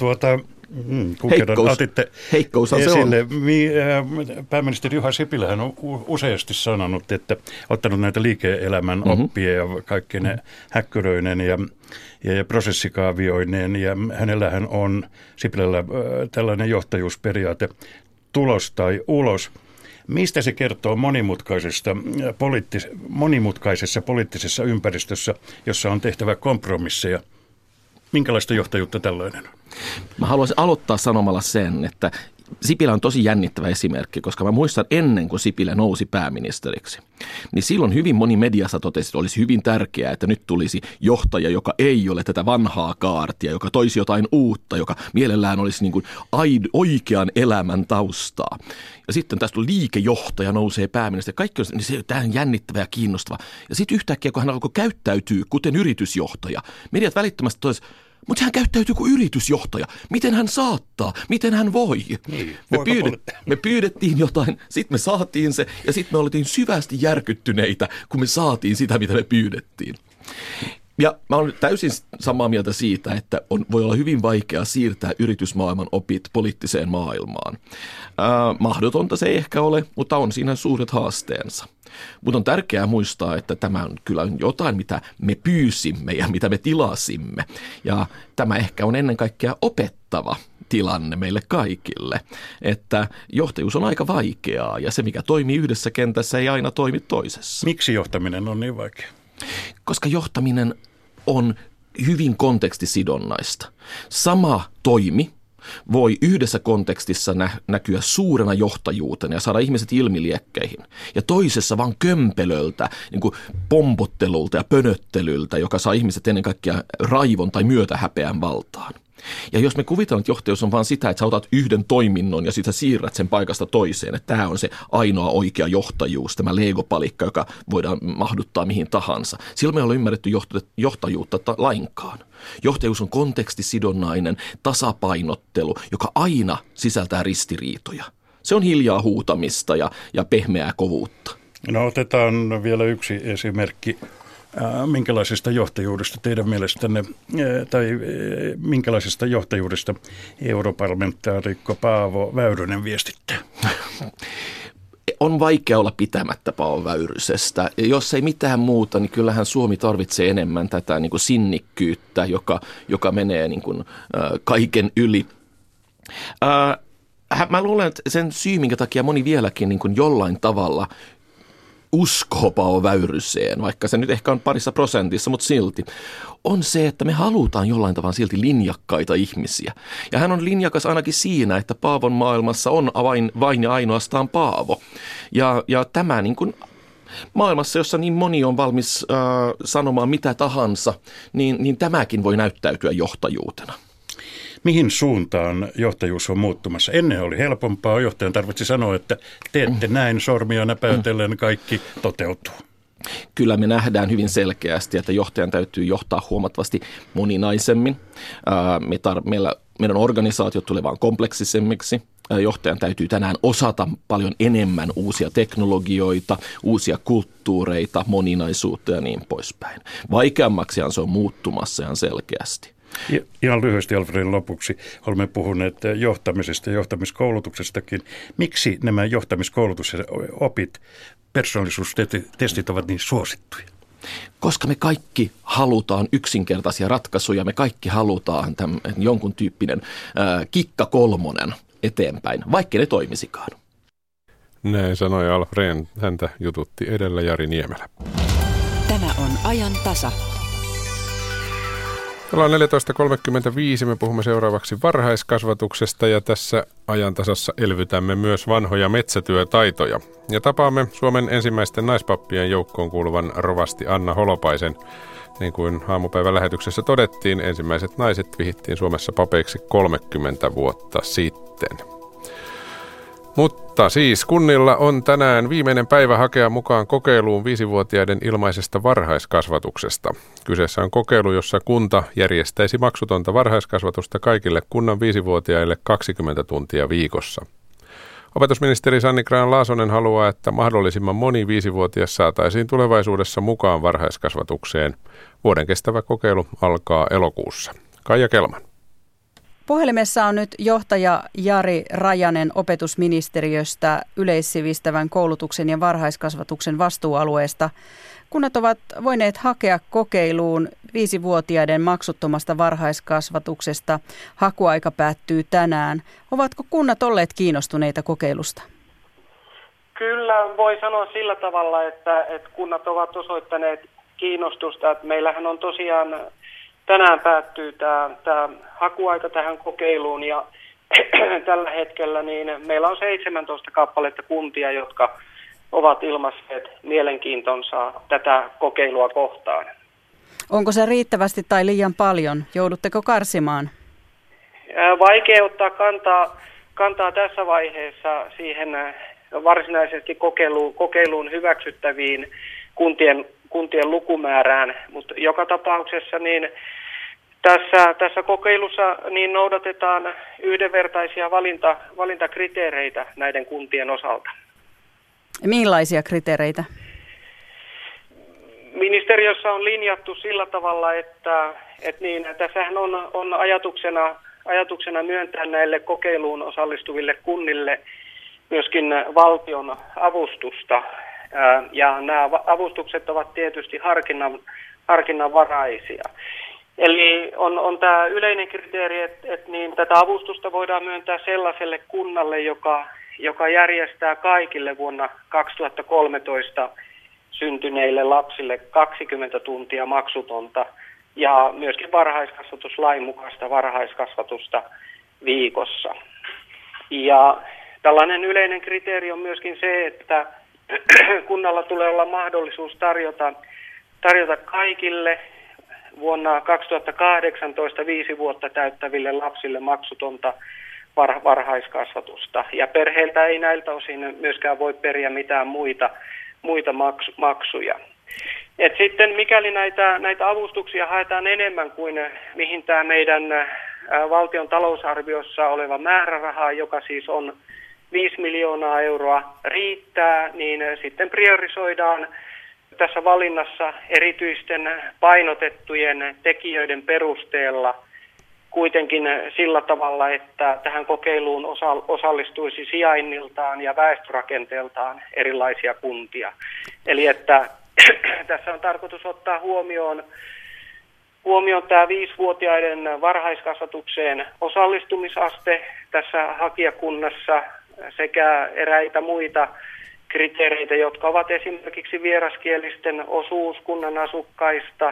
heikkous esille. Pääministeri Juha Sipilähän on useasti sanonut, että ottanut näitä liike-elämän oppia ja kaikki ne häkkyröinen ja prosessikaavioineen. Ja hänellähän on Sipilällä tällainen johtajuusperiaate, tulos tai ulos. Mistä se kertoo monimutkaisessa poliittisessa ympäristössä, jossa on tehtävä kompromisseja? Minkälaista johtajuutta tällainen on?
Mä haluaisin aloittaa sanomalla sen, että Sipilä on tosi jännittävä esimerkki, koska mä muistan ennen kuin Sipilä nousi pääministeriksi, niin silloin hyvin moni mediassa totesi, että olisi hyvin tärkeää, että nyt tulisi johtaja, joka ei ole tätä vanhaa kaartia, joka toisi jotain uutta, joka mielellään olisi niin kuin oikean elämän taustaa. Ja sitten tästä liikejohtaja nousee pääministeri. Kaikki on, niin se on jännittävä ja kiinnostava. Ja sitten yhtäkkiä, kun hän alkoi käyttäytyä kuten yritysjohtaja, mediat välittömästi totesi, mutta hän käyttäytyy kuin yritysjohtaja. Miten hän saattaa? Miten hän voi?
Niin,
me pyydettiin jotain, sitten me saatiin se, ja sitten me oltiin syvästi järkyttyneitä, kun me saatiin sitä, mitä me pyydettiin. Ja mä olen täysin samaa mieltä siitä, että voi olla hyvin vaikea siirtää yritysmaailman opit poliittiseen maailmaan. Mahdotonta se ei ehkä ole, mutta on siinä suuret haasteensa. Mutta on tärkeää muistaa, että tämä on kyllä jotain, mitä me pyysimme ja mitä me tilasimme. Ja tämä ehkä on ennen kaikkea opettava tilanne meille kaikille, että johtajuus on aika vaikeaa ja se, mikä toimii yhdessä kentässä, ei aina toimi toisessa.
Miksi johtaminen on niin vaikea?
Koska johtaminen on hyvin kontekstisidonnaista. Sama toimi voi yhdessä kontekstissa näkyä suurena johtajuutena ja saada ihmiset ilmiliekkeihin. Ja toisessa vaan kömpelöltä, niin kuin pompottelulta ja pönöttelyltä, joka saa ihmiset ennen kaikkea raivon tai myötähäpeän valtaan. Ja jos me kuvitellaan, että johtajuus on vaan sitä, että sä otat yhden toiminnon ja sitä siirrät sen paikasta toiseen, että tämä on se ainoa oikea johtajuus, tämä Lego-palikka, joka voidaan mahduttaa mihin tahansa. Silloin me ei ole ymmärretty johtajuutta lainkaan. Johtajuus on kontekstisidonnainen tasapainottelu, joka aina sisältää ristiriitoja. Se on hiljaa huutamista ja pehmeää kovuutta.
No otetaan vielä yksi esimerkki. Minkälaisesta johtajuudesta teidän mielestänne, tai minkälaisesta johtajuudesta europarlamentaarikko Paavo Väyrynen viestittää?
On vaikea olla pitämättä Paavo Väyrysestä. Jos ei mitään muuta, niin kyllähän Suomi tarvitsee enemmän tätä niin kuin sinnikkyyttä, joka menee niin kuin, kaiken yli. Mä luulen, että sen syy, minkä takia moni vieläkin niin kuin jollain tavalla uskoo Paavo Väyryseen, vaikka se nyt ehkä on 2%, mutta silti, on se, että me halutaan jollain tavalla silti linjakkaita ihmisiä. Ja hän on linjakas ainakin siinä, että Paavon maailmassa on vain ja ainoastaan Paavo. Ja tämä niin kuin maailmassa, jossa niin moni on valmis sanomaan mitä tahansa, niin tämäkin voi näyttäytyä johtajuutena.
Mihin suuntaan johtajuus on muuttumassa? Ennen oli helpompaa. Johtajan tarvitsi sanoa, että teette näin sormia näpäytellen, kaikki toteutuu.
Kyllä me nähdään hyvin selkeästi, että johtajan täytyy johtaa huomattavasti moninaisemmin. Meidän organisaatiot tulee vaan kompleksisemmiksi. Johtajan täytyy tänään osata paljon enemmän uusia teknologioita, uusia kulttuureita, moninaisuutta ja niin poispäin. Vaikeammaksihan se on muuttumassa ihan selkeästi.
Ihan lyhyesti Alfredin lopuksi olemme puhuneet johtamisesta ja johtamiskoulutuksestakin. Miksi nämä johtamiskoulutusopit, persoonallisuustestit ovat niin suosittuja?
Koska me kaikki halutaan yksinkertaisia ratkaisuja, me kaikki halutaan jonkun tyyppinen kikka kolmonen eteenpäin, vaikka ne toimisikaan.
Näin sanoi Alfred, häntä jututti edellä Jari Niemelä.
Tämä on ajan tasa.
Kello on 14.35, me puhumme seuraavaksi varhaiskasvatuksesta ja tässä ajantasassa elvytämme myös vanhoja metsätyötaitoja. Ja tapaamme Suomen ensimmäisten naispappien joukkoon kuuluvan rovasti Anna Holopaisen. Niin kuin aamupäivän lähetyksessä todettiin, ensimmäiset naiset vihittiin Suomessa papeiksi 30 vuotta sitten. Mutta siis kunnilla on tänään viimeinen päivä hakea mukaan kokeiluun 5-vuotiaiden ilmaisesta varhaiskasvatuksesta. Kyseessä on kokeilu, jossa kunta järjestäisi maksutonta varhaiskasvatusta kaikille kunnan 5-vuotiaille 20 tuntia viikossa. Opetusministeri Sanni Grahn-Laasonen haluaa, että mahdollisimman moni 5-vuotias saataisiin tulevaisuudessa mukaan varhaiskasvatukseen. Vuoden kestävä kokeilu alkaa elokuussa. Kaija Kelman.
Puhelimessa on nyt johtaja Jari Rajanen opetusministeriöstä yleissivistävän koulutuksen ja varhaiskasvatuksen vastuualueesta. Kunnat ovat voineet hakea kokeiluun 5-vuotiaiden maksuttomasta varhaiskasvatuksesta. Hakuaika päättyy tänään. Ovatko kunnat olleet kiinnostuneita kokeilusta?
Kyllä voi sanoa sillä tavalla, että kunnat ovat osoittaneet kiinnostusta. Että meillähän on tosiaan tänään päättyy tämä hakuaika tähän kokeiluun ja tällä hetkellä, niin meillä on 17 kappaletta kuntia, jotka ovat ilmaisseet mielenkiintonsa tätä kokeilua kohtaan.
Onko se riittävästi tai liian paljon? Joudutteko karsimaan?
Vaikea ottaa kantaa tässä vaiheessa siihen varsinaisesti kokeiluun hyväksyttäviin kuntien lukumäärään, mutta joka tapauksessa niin tässä kokeilussa niin noudatetaan yhdenvertaisia valintakriteereitä näiden kuntien osalta.
Millaisia kriteereitä?
Ministeriössä on linjattu sillä tavalla, että tässähän on ajatuksena myöntää näille kokeiluun osallistuville kunnille myöskin valtion avustusta. Ja nämä avustukset ovat tietysti harkinnanvaraisia. Eli on tämä yleinen kriteeri, että niin tätä avustusta voidaan myöntää sellaiselle kunnalle, joka järjestää kaikille vuonna 2013 syntyneille lapsille 20 tuntia maksutonta ja myöskin varhaiskasvatuslain mukaista varhaiskasvatusta viikossa. Ja tällainen yleinen kriteeri on myöskin se, että kunnalla tulee olla mahdollisuus tarjota kaikille vuonna 2018 5 vuotta täyttäville lapsille maksutonta varhaiskasvatusta. Ja perheiltä ei näiltä osin myöskään voi periä mitään muita maksuja. Et sitten mikäli näitä avustuksia haetaan enemmän kuin mihin tämä meidän valtion talousarviossa oleva määräraha, joka siis on 5 miljoonaa euroa, riittää, niin sitten priorisoidaan tässä valinnassa erityisten painotettujen tekijöiden perusteella kuitenkin sillä tavalla, että tähän kokeiluun osallistuisi sijainniltaan ja väestörakenteeltaan erilaisia kuntia. Eli että tässä on tarkoitus ottaa huomioon tämä 5-vuotiaiden varhaiskasvatukseen osallistumisaste tässä hakijakunnassa sekä eräitä muita kriteereitä, jotka ovat esimerkiksi vieraskielisten osuus kunnan asukkaista,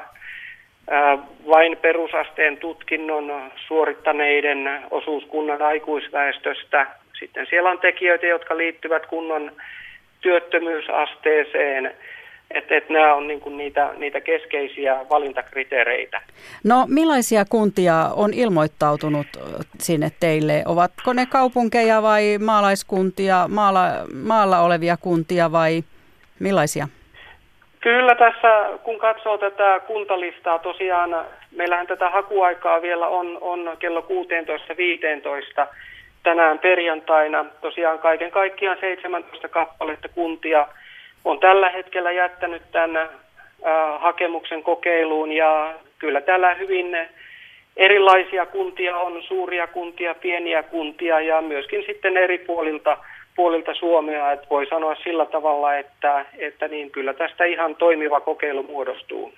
vain perusasteen tutkinnon suorittaneiden osuus kunnan aikuisväestöstä. Sitten siellä on tekijöitä, jotka liittyvät kunnan työttömyysasteeseen. Että nämä on niin kuin niitä keskeisiä valintakriteereitä.
No millaisia kuntia on ilmoittautunut sinne teille? Ovatko ne kaupunkeja vai maalaiskuntia, maalla olevia kuntia vai millaisia?
Kyllä tässä, kun katsoo tätä kuntalistaa, tosiaan meillähän tätä hakuaikaa vielä on kello 16.15 tänään perjantaina. Tosiaan kaiken kaikkiaan 17 kappaletta kuntia on tällä hetkellä jättänyt tämän hakemuksen kokeiluun ja kyllä täällä hyvin erilaisia kuntia on, suuria kuntia, pieniä kuntia ja myöskin sitten eri puolilta Suomea, että voi sanoa sillä tavalla, että niin kyllä tästä ihan toimiva kokeilu muodostuu.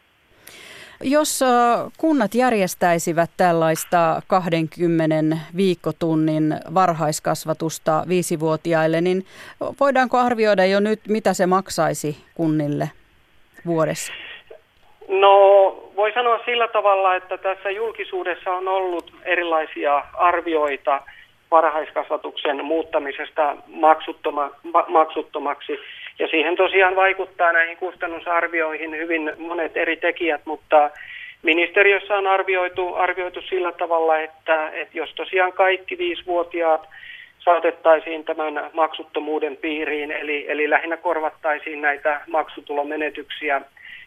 Jos kunnat järjestäisivät tällaista 20 viikkotunnin varhaiskasvatusta 5-vuotiaille, niin voidaanko arvioida jo nyt, mitä se maksaisi kunnille vuodessa?
No voi sanoa sillä tavalla, että tässä julkisuudessa on ollut erilaisia arvioita varhaiskasvatuksen muuttamisesta maksuttomaksi. Ja siihen tosiaan vaikuttaa näihin kustannusarvioihin hyvin monet eri tekijät, mutta ministeriössä on arvioitu sillä tavalla, että jos tosiaan kaikki 5-vuotiaat saatettaisiin tämän maksuttomuuden piiriin, eli lähinnä korvattaisiin näitä maksutulomenetyksiä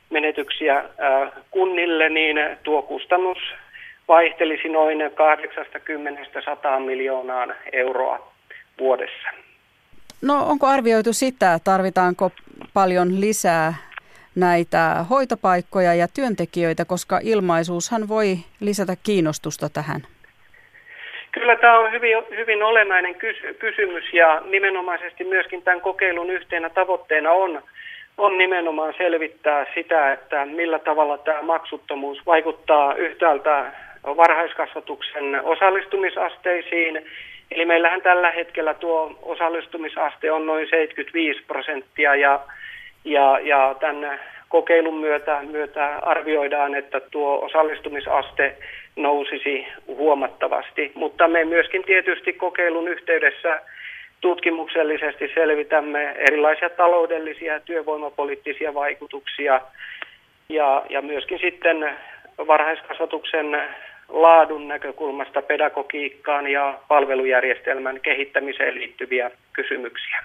kunnille, niin tuo kustannus vaihtelisi noin 80–100 miljoonaa euroa vuodessa.
No onko arvioitu sitä, tarvitaanko paljon lisää näitä hoitopaikkoja ja työntekijöitä, koska ilmaisuushan voi lisätä kiinnostusta tähän?
Kyllä tämä on hyvin olennainen kysymys ja nimenomaisesti myöskin tämän kokeilun yhtenä tavoitteena on nimenomaan selvittää sitä, että millä tavalla tämä maksuttomuus vaikuttaa yhtäältä varhaiskasvatuksen osallistumisasteisiin. Eli meillähän tällä hetkellä tuo osallistumisaste on noin 75% ja tämän kokeilun myötä arvioidaan, että tuo osallistumisaste nousisi huomattavasti. Mutta me myöskin tietysti kokeilun yhteydessä tutkimuksellisesti selvitämme erilaisia taloudellisia ja työvoimapoliittisia vaikutuksia ja myöskin sitten varhaiskasvatuksen laadun näkökulmasta pedagogiikkaan ja palvelujärjestelmän kehittämiseen liittyviä kysymyksiä.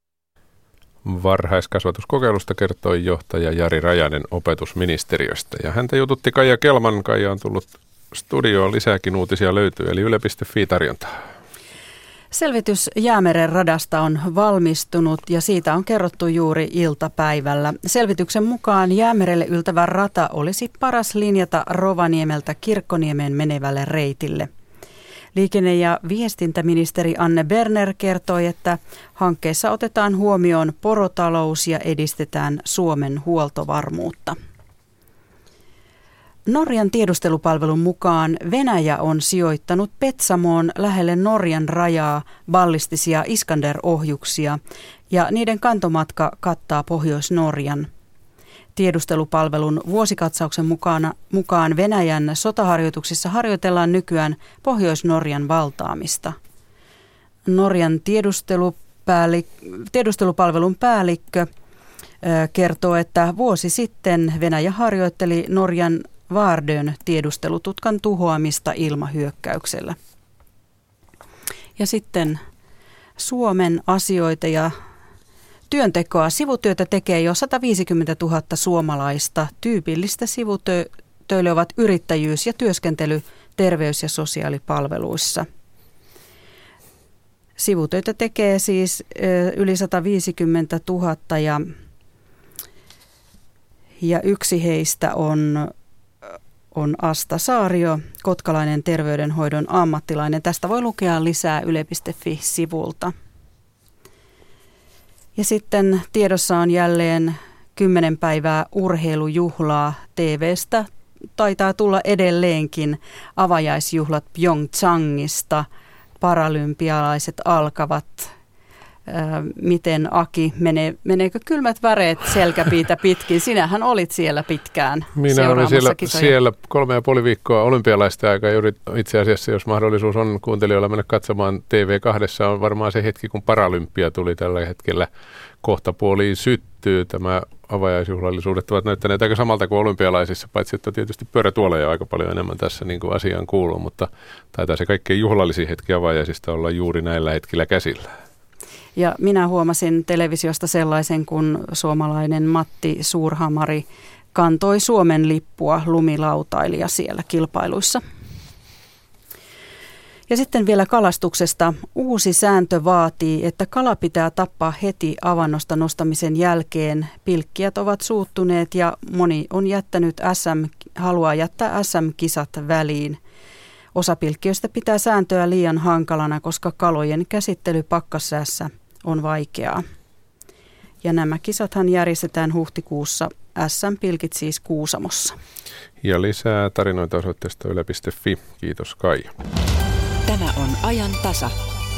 Varhaiskasvatuskokeilusta kertoi johtaja Jari Rajanen opetusministeriöstä. Ja häntä jututti Kaija Kelman. Kaija on tullut studioon, lisääkin uutisia löytyy, eli yle.fi tarjontaa.
Selvitys Jäämeren radasta on valmistunut ja siitä on kerrottu juuri iltapäivällä. Selvityksen mukaan Jäämerelle yltävä rata olisi paras linjata Rovaniemeltä Kirkkoniemeen menevälle reitille. Liikenne- ja viestintäministeri Anne Berner kertoi, että hankkeessa otetaan huomioon porotalous ja edistetään Suomen huoltovarmuutta. Norjan tiedustelupalvelun mukaan Venäjä on sijoittanut Petsamoon lähelle Norjan rajaa ballistisia Iskander-ohjuksia ja niiden kantomatka kattaa Pohjois-Norjan. Tiedustelupalvelun vuosikatsauksen mukaan Venäjän sotaharjoituksissa harjoitellaan nykyään Pohjois-Norjan valtaamista. Norjan tiedustelupalvelun päällikkö kertoo, että vuosi sitten Venäjä harjoitteli Norjan Vardön tiedustelututkan tuhoamista ilmahyökkäyksellä. Ja sitten Suomen asioita ja työntekoa. Sivutyötä tekee jo 150 000 suomalaista. Tyypillistä sivutöille ovat yrittäjyys ja työskentely terveys- ja sosiaalipalveluissa. Sivutöitä tekee siis yli 150 000 ja yksi heistä on Asta Saario, kotkalainen terveydenhoidon ammattilainen. Tästä voi lukea lisää yle.fi-sivulta. Ja sitten tiedossa on jälleen 10 päivää urheilujuhlaa TV:stä. Taitaa tulla edelleenkin avajaisjuhlat Pyeongchangista. Paralympialaiset alkavat. Miten Aki, meneekö kylmät väreet selkäpiitä pitkin? Sinähän olit siellä pitkään.
Minä olin siellä 3,5 viikkoa olympialaisten aikaa. Itse asiassa, jos mahdollisuus on kuuntelijoilla mennä katsomaan TV2, on varmaan se hetki, kun Paralympia tuli tällä hetkellä kohtapuoliin syttyy. Tämä avajaisjuhlallisuudet ovat näyttäneet aika samalta kuin olympialaisissa, paitsi että tietysti pyörätuoleja aika paljon enemmän tässä niin kuin asiaan kuuluu, mutta taitaa se kaikkein juhlallisin hetki avajaisista olla juuri näillä hetkillä käsillä.
Ja minä huomasin televisiosta sellaisen, kun suomalainen Matti Suurhamari kantoi Suomen lippua lumilautailija siellä kilpailuissa. Ja sitten vielä kalastuksesta. Uusi sääntö vaatii, että kala pitää tappaa heti avannosta nostamisen jälkeen. Pilkkijät ovat suuttuneet ja moni on haluaa jättää SM-kisat väliin. Osa pilkkijöistä pitää sääntöä liian hankalana, koska kalojen käsittely pakkassäässä on vaikeaa. Ja nämä kisathan järjestetään huhtikuussa. SM-pilkit siis Kuusamossa.
Ja lisää tarinoita osoitteesta yle.fi. Kiitos Kaija.
Tämä on ajan tasa.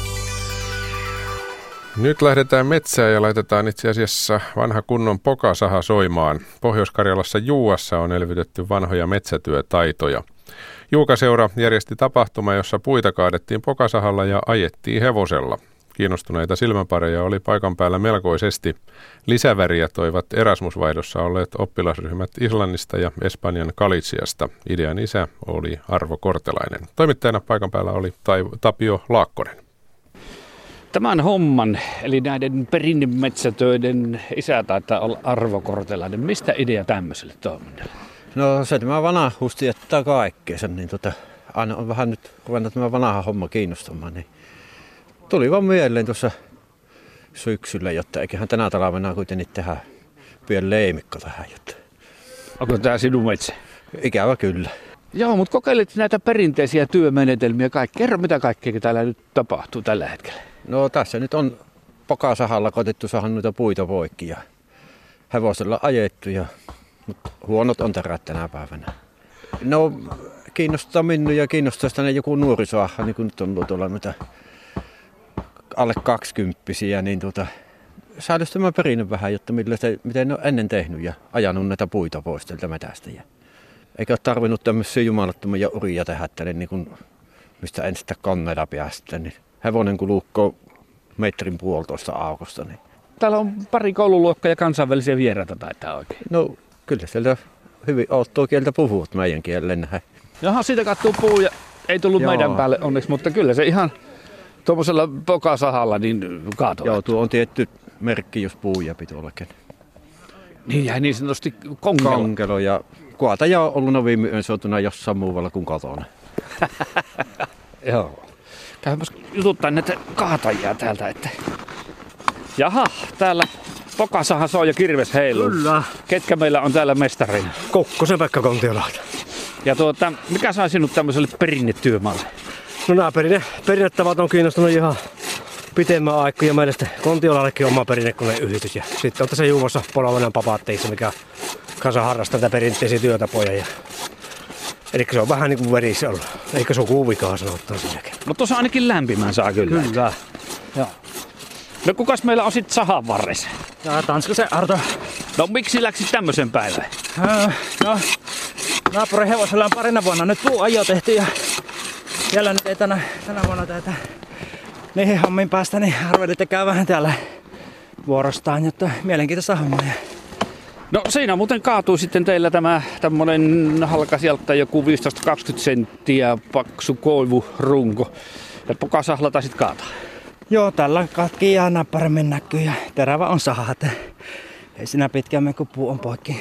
Nyt lähdetään metsään ja laitetaan itse asiassa vanha kunnon pokasaha soimaan. Pohjois-Karjalassa Juuassa on elvytetty vanhoja metsätyötaitoja. Juukaseura järjesti tapahtuma, jossa puita kaadettiin pokasahalla ja ajettiin hevosella. Kiinnostuneita silmäpareja oli paikan päällä melkoisesti. Lisäväriä toivat Erasmus-vaihdossa olleet oppilasryhmät Islannista ja Espanjan Galiziasta. Idean isä oli Arvo Kortelainen. Toimittajana paikan päällä oli Tapio Laakkonen.
Tämän homman, eli näiden perinnemetsätöiden isä taitaa olla Arvo Kortelainen. Mistä idea tämmöiselle toiminnalle?
No se tämä vanhuus tietää kaikkeensa, niin aina on vähän nyt ruvennut tämä vanha homma kiinnostamaan. Niin tuli vaan mieleen tuossa syksyllä, jotta eiköhän tänä talvena kuitenkin tehdä pieni leimikko tähän.
Onko tämä sinun metsä?
Ikävä kyllä.
Joo, mutta kokeilit näitä perinteisiä työmenetelmiä kaikki. Kerro, mitä kaikkea täällä nyt tapahtuu tällä hetkellä.
No tässä nyt on pokasahalla koetettu saada noita puita poikki ja hevosella ajettu, mutta huonot on terät tänä päivänä. No kiinnostaa minua ja kiinnostaa tänne joku nuorisoaha, niin kuin nyt on tuolla noita alle 20-vuotiaita, niin saadaisi tämä perinne vähän, jotta miten ne on ennen tehnyt ja ajanut näitä puita pois tältä metästä. Eikä ole tarvinnut tämmöisiä jumalattomia uria tehdä tänne, niin kuin, mistä en sitä koneella päästä. Niin hevonen kun luukkoo 1,5 metrin aukosta. Niin.
Täällä on pari koululuokkaa ja kansainvälisiä vieraita taitaa oikein.
No kyllä sieltä hyvin outoa kieltä puhuvat meidän kielen.
Jaha, siitä katsoo puu ja ei tullut meidän päälle onneksi, mutta kyllä se ihan tuommoisella pokasahalla niin kaatoo.
Joo, tuo on tietty merkki, jos puuja pitää ollakin.
Niin jäi niin sanotusti konkelo.
Konkelo ja kaataja on ollut viime yön suotuna jossain muualla kuin kotona.
Joo. Käymäs jututtaa näitä kaatajia täältä, että... Jaha, täällä pokasahan soi ja kirves heiluu.
Kyllä.
Ketkä meillä on täällä mestarina?
Kokkosen Pekka Kontiolahti.
Ja mikä sai sinut tämmöiselle perinnetyömaalle?
No nämä perinnetavat on kiinnostunut ihan pitemmän aikaa ja meillä sitten Kontiolahdellekin on oma perinnekoneyhdistys. Ja sitten on tässä Juumossa Polovenan papaatteissa, mikä kanssa harrastaa tätä perinteisiä työtapoja. Eli se on vähän niin kuin verissä ollut, eikä sukuvikaa sanottaa siinäkin.
No tuossa ainakin lämpimän saa kyllä.
Kyllä.
Joo. No kukas meillä on sit sahan varressa?
Ja Tanskasen Arto.
No miksi läksit tämmöisen päivään?
No, naapurin hevosella on parina vuonna nyt puuajo tehty ja vielä nyt ei tänä vuonna tätä niihin hommiin päästä, niin arvelin tekee vähän täällä vuorostaan, jotta mielenkiintoista hommaa.
No siinä muuten kaatuu sitten teillä tämä tämmönen halkasijalta joku 15-20 senttiä paksu koivurunko. Ja pokasahla taisit kaataa.
Joo, tällä katkii ihan paremmin näkyy ja terävä on saha, että ei siinä pitkään kun puu on poikki.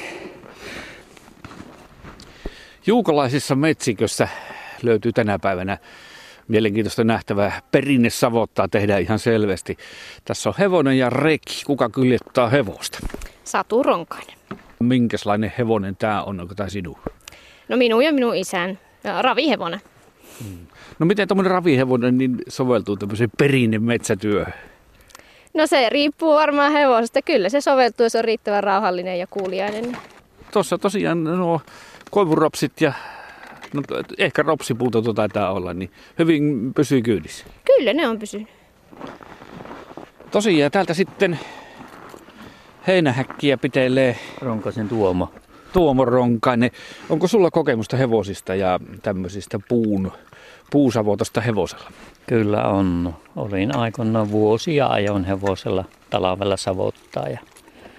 Juukolaisissa metsikössä löytyy tänä päivänä mielenkiintoista nähtävää. Perinnesavottaa tehdään ihan selvästi. Tässä on hevonen ja reki. Kuka kuljettaa hevosta?
Satu Ronkainen.
Minkälainen hevonen tämä on? Onko tämä sinun?
No minun ja minun isän. Ravihevonen.
No miten tuommoinen ravihevonen niin soveltuu tämmöiseen perinnemetsätyöhön?
No se riippuu varmaan hevosesta. Kyllä se soveltuu, jos on riittävän rauhallinen ja kuuliainen.
Tuossa tosiaan nuo koivuropsit ja no, ehkä ropsipuuta taitaa olla, niin hyvin pysyy kyydissä.
Kyllä ne on pysynyt.
Tosiaan täältä sitten heinähäkkiä pitelee
Ronkaisen Tuomo.
Tuomo Ronkainen. Onko sulla kokemusta hevosista ja tämmöisistä puusavotosta hevosella?
Kyllä on. Olin aikoinaan vuosia ajon hevosella talvella savottaa ja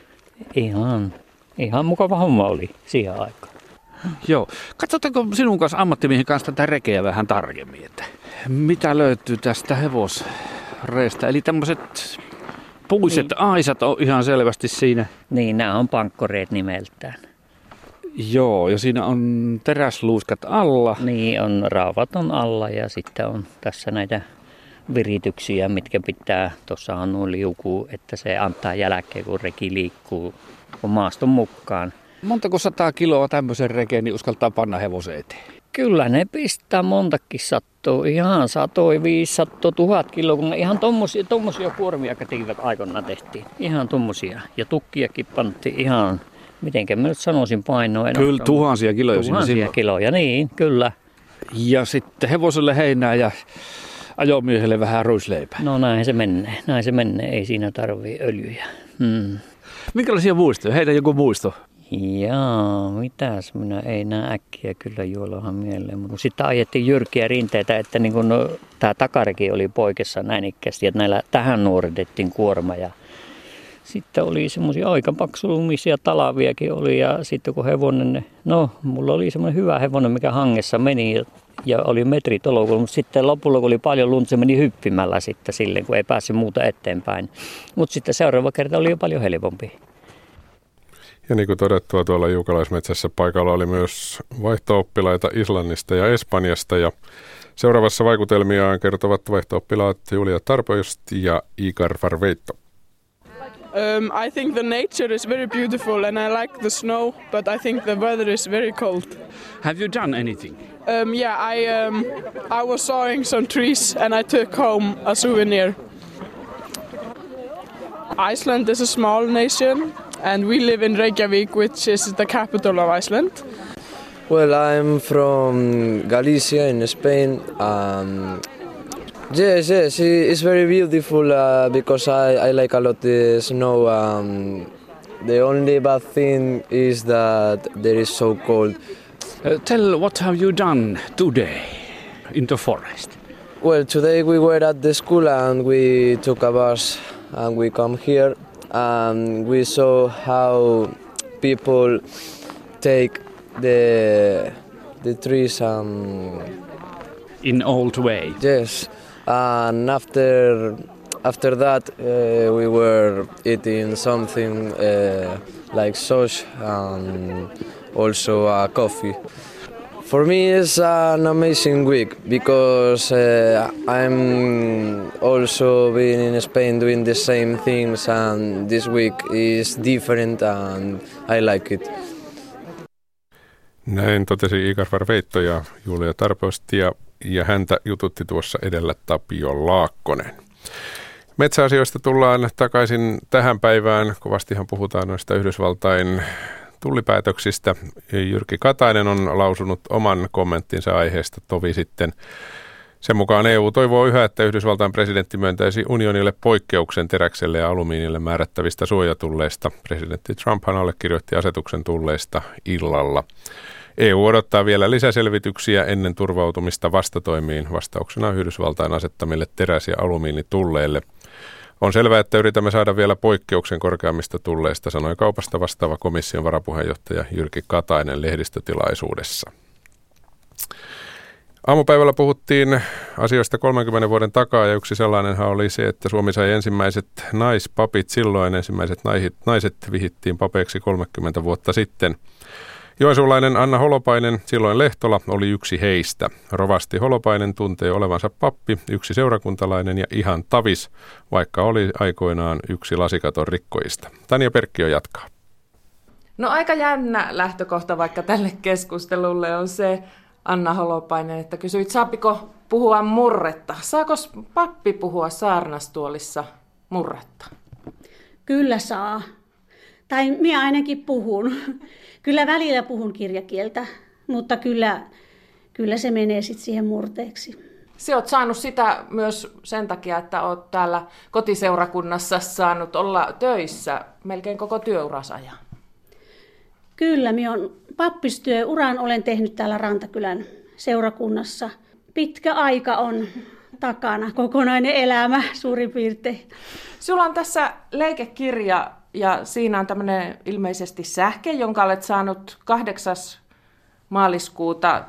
ihan mukava homma oli siihen aikaan.
Joo. Katsotaanko sinun kanssa ammattimiehen kanssa tätä rekeä vähän tarkemmin, että mitä löytyy tästä hevosreestä? Eli tämmöiset puiset aisat on ihan selvästi siinä.
Niin, nämä on pankkoreet nimeltään.
Joo, ja siinä on teräsluuskat alla.
Niin, on rauvat on alla ja sitten on tässä näitä virityksiä, mitkä pitää, tuossahan on liukuu, että se antaa jälkeen, kun reki liikkuu maaston mukaan.
Montako 100 kiloa tämmöisen rekeen niin uskaltaa panna hevosen eteen?
Kyllä ne pistää montakin sattuu, ihan 100, 500, 1000 kiloa, kun ihan tommosia kuormia kätivät aikoinaan tehtiin. Ihan tommosia ja tukkiakin pantiin ihan... Mitenkä mä nyt sanoisin painoa?
Kyllä tuhansia kiloja.
Tuhansia kiloja, niin kyllä.
Ja sitten hevoselle heinää ja ajomiehelle vähän ruisleipää.
No näin se menee, ei siinä tarvii öljyjä.
Minkälaisia muistoja? Heitä joku muisto.
Jaa, mitäs minä ei näe äkkiä kyllä juolahan mieleen. Mutta sitten ajettiin jyrkkiä rinteitä, että niin kun tämä takareki oli poikessa näin ikkästi, että näillä tähän nuoritettiin kuorma ja sitten oli semmoisia aika paksulumisia talaviakin oli ja sitten kun hevonen, no mulla oli semmoinen hyvä hevonen, mikä hangessa meni ja oli metritolokulla, mutta sitten lopulla kun oli paljon lunta, se meni hyppimällä sitten silleen, kun ei päässyt muuta eteenpäin. Mutta sitten seuraava kerta oli jo paljon helpompi.
Ja niin kuin todettua, tuolla Juukalaismetsässä paikalla oli myös vaihto-oppilaita Islannista ja Espanjasta ja seuraavassa vaikutelmiaan kertovat vaihto-oppilaat Julia Tarpoist ja Igor Farveitto.
I think the nature is very beautiful and I like the snow, but I think the weather is very cold.
Have you done anything?
I was sawing some trees and I took home a souvenir. Iceland is a small nation and we live in Reykjavik, which is the capital of Iceland.
Well, I'm from Galicia in Spain.
Yes, it's very beautiful because I like a lot the snow. The only bad thing is that there is so cold.
Tell what have you done today in the forest?
Well, today we were at the school and we took a bus and we come here and we saw how people take the trees
in old way.
Yes, and after that we were eating something like sauce and also a coffee. For me it's an amazing week because I'm also been in Spain doing the same things and this week is different and I like it.
Näin totesi Igor Varveitto ja Julia Tarposti ja häntä jututti tuossa edellä Tapio Laakkonen. Metsäasioista tullaan takaisin tähän päivään. Kovastihan puhutaan noista Yhdysvaltain tullipäätöksistä. Jyrki Katainen on lausunut oman kommenttinsa aiheesta tovi sitten. Sen mukaan EU toivoo yhä, että Yhdysvaltain presidentti myöntäisi unionille poikkeuksen teräkselle ja alumiinille määrättävistä suojatulleista. Presidentti Trumphan allekirjoitti asetuksen tulleista illalla. EU odottaa vielä lisäselvityksiä ennen turvautumista vastatoimiin vastauksena Yhdysvaltain asettamille teräs- ja alumiinitulleille. On selvää, että yritämme saada vielä poikkeuksen korkeammista tulleista, sanoi kaupasta vastaava komission varapuheenjohtaja Jyrki Katainen lehdistötilaisuudessa. Aamupäivällä puhuttiin asioista 30 vuoden takaa ja yksi sellainenhan oli se, että Suomi sai ensimmäiset naispapit silloin. Ensimmäiset naiset vihittiin papeiksi 30 vuotta sitten. Joensuulainen Anna Holopainen, silloin Lehtola, oli yksi heistä. Rovasti Holopainen tuntee olevansa pappi, yksi seurakuntalainen ja ihan tavis, vaikka oli aikoinaan yksi lasikaton rikkojista. Tanja Perkkiö jatkaa.
No aika jännä lähtökohta vaikka tälle keskustelulle on se, Anna Holopainen, että kysyit, saapiko puhua murretta. Saako pappi puhua saarnastuolissa murretta?
Kyllä saa. Tai minä ainakin puhun. Kyllä välillä puhun kirjakieltä, mutta kyllä se menee sitten siihen murteeksi.
Sinä olet saanut sitä myös sen takia, että olet täällä kotiseurakunnassa saanut olla töissä melkein koko työuras ajan.
Kyllä, minä olen pappistyöuran olen tehnyt täällä Rantakylän seurakunnassa. Pitkä aika on takana, kokonainen elämä suurin piirtein.
Sinulla on tässä leikekirja ja siinä on tämmöinen ilmeisesti sähke, jonka olet saanut 8. maaliskuuta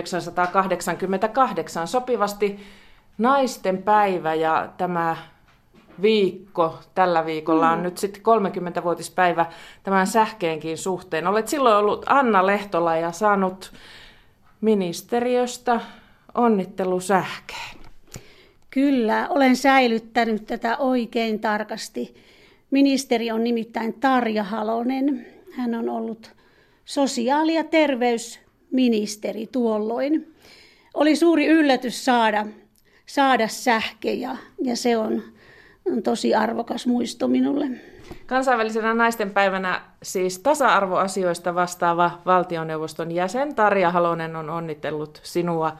1988 sopivasti naisten päivä ja tämä viikko, tällä viikolla on nyt sitten 30-vuotispäivä tämän sähkeenkin suhteen. Olet silloin ollut Anna Lehtola ja saanut ministeriöstä onnittelusähkeen.
Kyllä, olen säilyttänyt tätä oikein tarkasti. Ministeri on nimittäin Tarja Halonen. Hän on ollut sosiaali- ja terveysministeri tuolloin. Oli suuri yllätys saada sähke ja se on tosi arvokas muisto minulle.
Kansainvälisenä naistenpäivänä siis tasa-arvoasioista vastaava valtioneuvoston jäsen Tarja Halonen on onnitellut sinua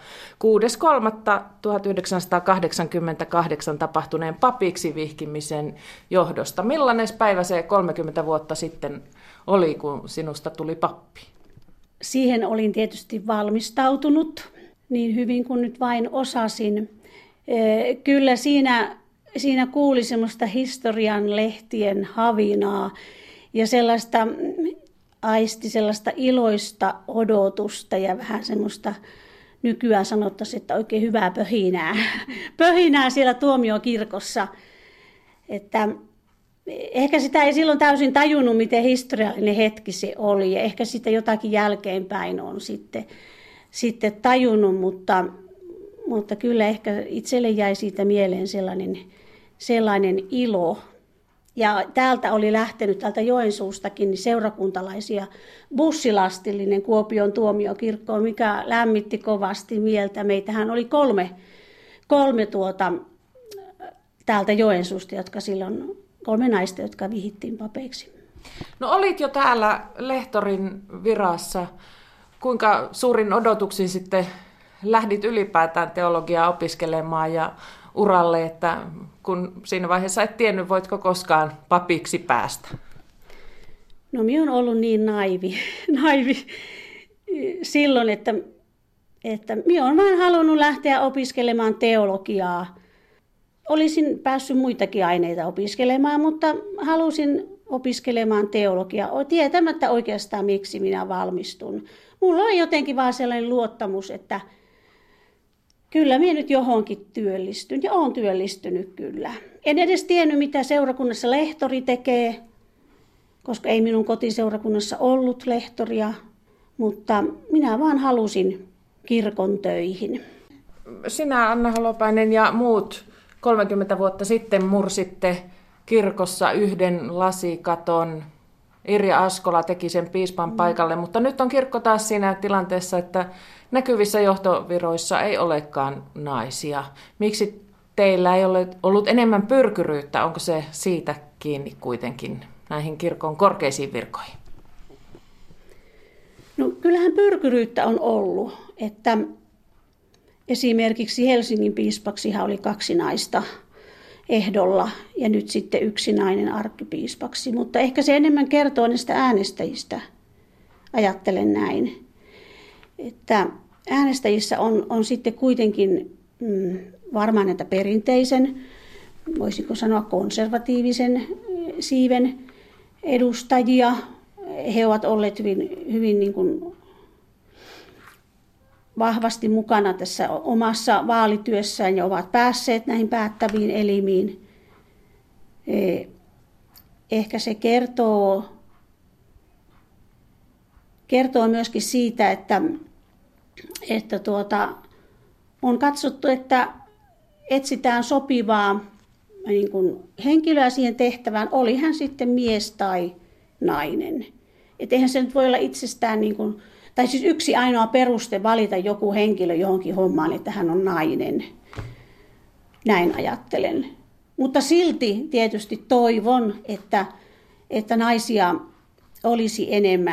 6.3.1988 tapahtuneen papiksi vihkimisen johdosta. Millainen päivä se 30 vuotta sitten oli, kun sinusta tuli pappi?
Siihen olin tietysti valmistautunut niin hyvin kuin nyt vain osasin. Kyllä siinä kuuli semmoista historian lehtien havinaa ja sellaista iloista odotusta ja vähän semmoista nykyään sanottaisiin, että oikein hyvää pöhinää siellä tuomiokirkossa. Että ehkä sitä ei silloin täysin tajunnut, miten historiallinen hetki se oli ja ehkä sitä jotakin jälkeenpäin on sitten tajunnut, mutta kyllä ehkä itselle jäi siitä mieleen sellainen ilo. Ja täältä oli lähtenyt täältä Joensuustakin niin seurakuntalaisia bussilastillinen Kuopion tuomiokirkkoon, mikä lämmitti kovasti mieltä. Meitähän oli kolme täältä Joensuusta, jotka silloin 3 naista, jotka vihittiin papeiksi.
No olit jo täällä lehtorin virassa. Kuinka suurin odotuksin sitten lähdit ylipäätään teologiaa opiskelemaan ja uralle, että kun siinä vaiheessa et tiennyt, voitko koskaan papiksi päästä?
No minä olen ollut niin naivi silloin, että minä olen vaan halunnut lähteä opiskelemaan teologiaa. Olisin päässyt muitakin aineita opiskelemaan, mutta halusin opiskelemaan teologiaa tietämättä oikeastaan miksi minä valmistun. Mulla on jotenkin vaan sellainen luottamus, että kyllä minä nyt johonkin työllistyn ja olen työllistynyt kyllä. En edes tiennyt mitä seurakunnassa lehtori tekee, koska ei minun kotiseurakunnassa ollut lehtoria, mutta minä vaan halusin kirkon töihin.
Sinä, Anna Holopainen, ja muut 30 vuotta sitten mursitte kirkossa yhden lasikaton. Irja Askola teki sen piispan paikalle, mutta nyt on kirkko taas siinä tilanteessa, että näkyvissä johtoviroissa ei olekaan naisia. Miksi teillä ei ole ollut enemmän pyrkyryyttä? Onko se siitä kiinni kuitenkin näihin kirkon korkeisiin virkoihin?
No kyllähän pyrkyryyttä on ollut, että esimerkiksi Helsingin piispaksihan oli 2 naista ehdolla ja nyt sitten 1 nainen arkkipiispaksi, mutta ehkä se enemmän kertoo näistä äänestäjistä. Ajattelen näin, että äänestäjissä on sitten kuitenkin varmaan näitä perinteisen, voisiko sanoa konservatiivisen siiven edustajia. He ovat olleet hyvin niin kuin vahvasti mukana tässä omassa vaalityössään ja ovat päässeet näihin päättäviin elimiin. Ehkä se kertoo myöskin siitä, että on katsottu, että etsitään sopivaa niin kuin henkilöä siihen tehtävään, oli hän sitten mies tai nainen. Et eihän se nyt voi olla itsestään, niin kuin, tai siis yksi ainoa peruste valita joku henkilö johonkin hommaan, että hän on nainen. Näin ajattelen. Mutta silti tietysti toivon, että naisia olisi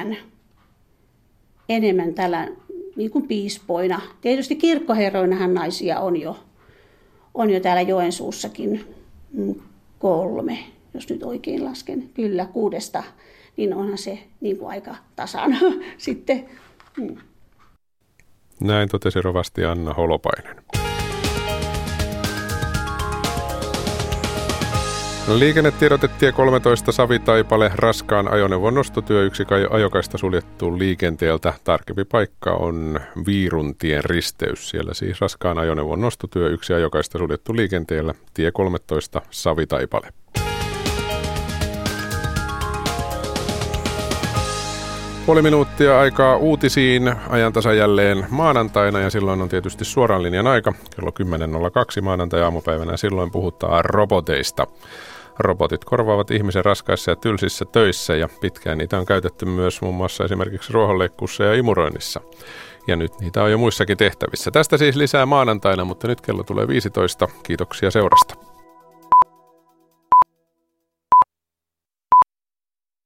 enemmän tällä niin kuin piispoina. Tietysti kirkkoherroinahan naisia on jo täällä Joensuussakin 3, jos nyt oikein lasken. Kyllä 6, niin onhan se niin kuin aika tasan sitten.
Näin totesi rovasti Anna Holopainen. Liikennetiedote tie 13 Savitaipale, raskaan ajoneuvon nostotyö, yksi ajokaista suljettu liikenteeltä. Tarkempi paikka on Viiruntien risteys. Siellä siis raskaan ajoneuvon nostotyö, yksi ajokaista suljettu liikenteellä, tie 13 Savitaipale. Puoli minuuttia aikaa uutisiin, ajantasa jälleen maanantaina ja silloin on tietysti suoran linjan aika. Kello 10.02 maanantai-aamupäivänä silloin puhutaan roboteista. Robotit korvaavat ihmisen raskaissa ja tylsissä töissä ja pitkään niitä on käytetty myös muun muassa esimerkiksi ruohonleikkuussa ja imuroinnissa. Ja nyt niitä on jo muissakin tehtävissä. Tästä siis lisää maanantaina, mutta nyt kello tulee 15. Kiitoksia seurasta.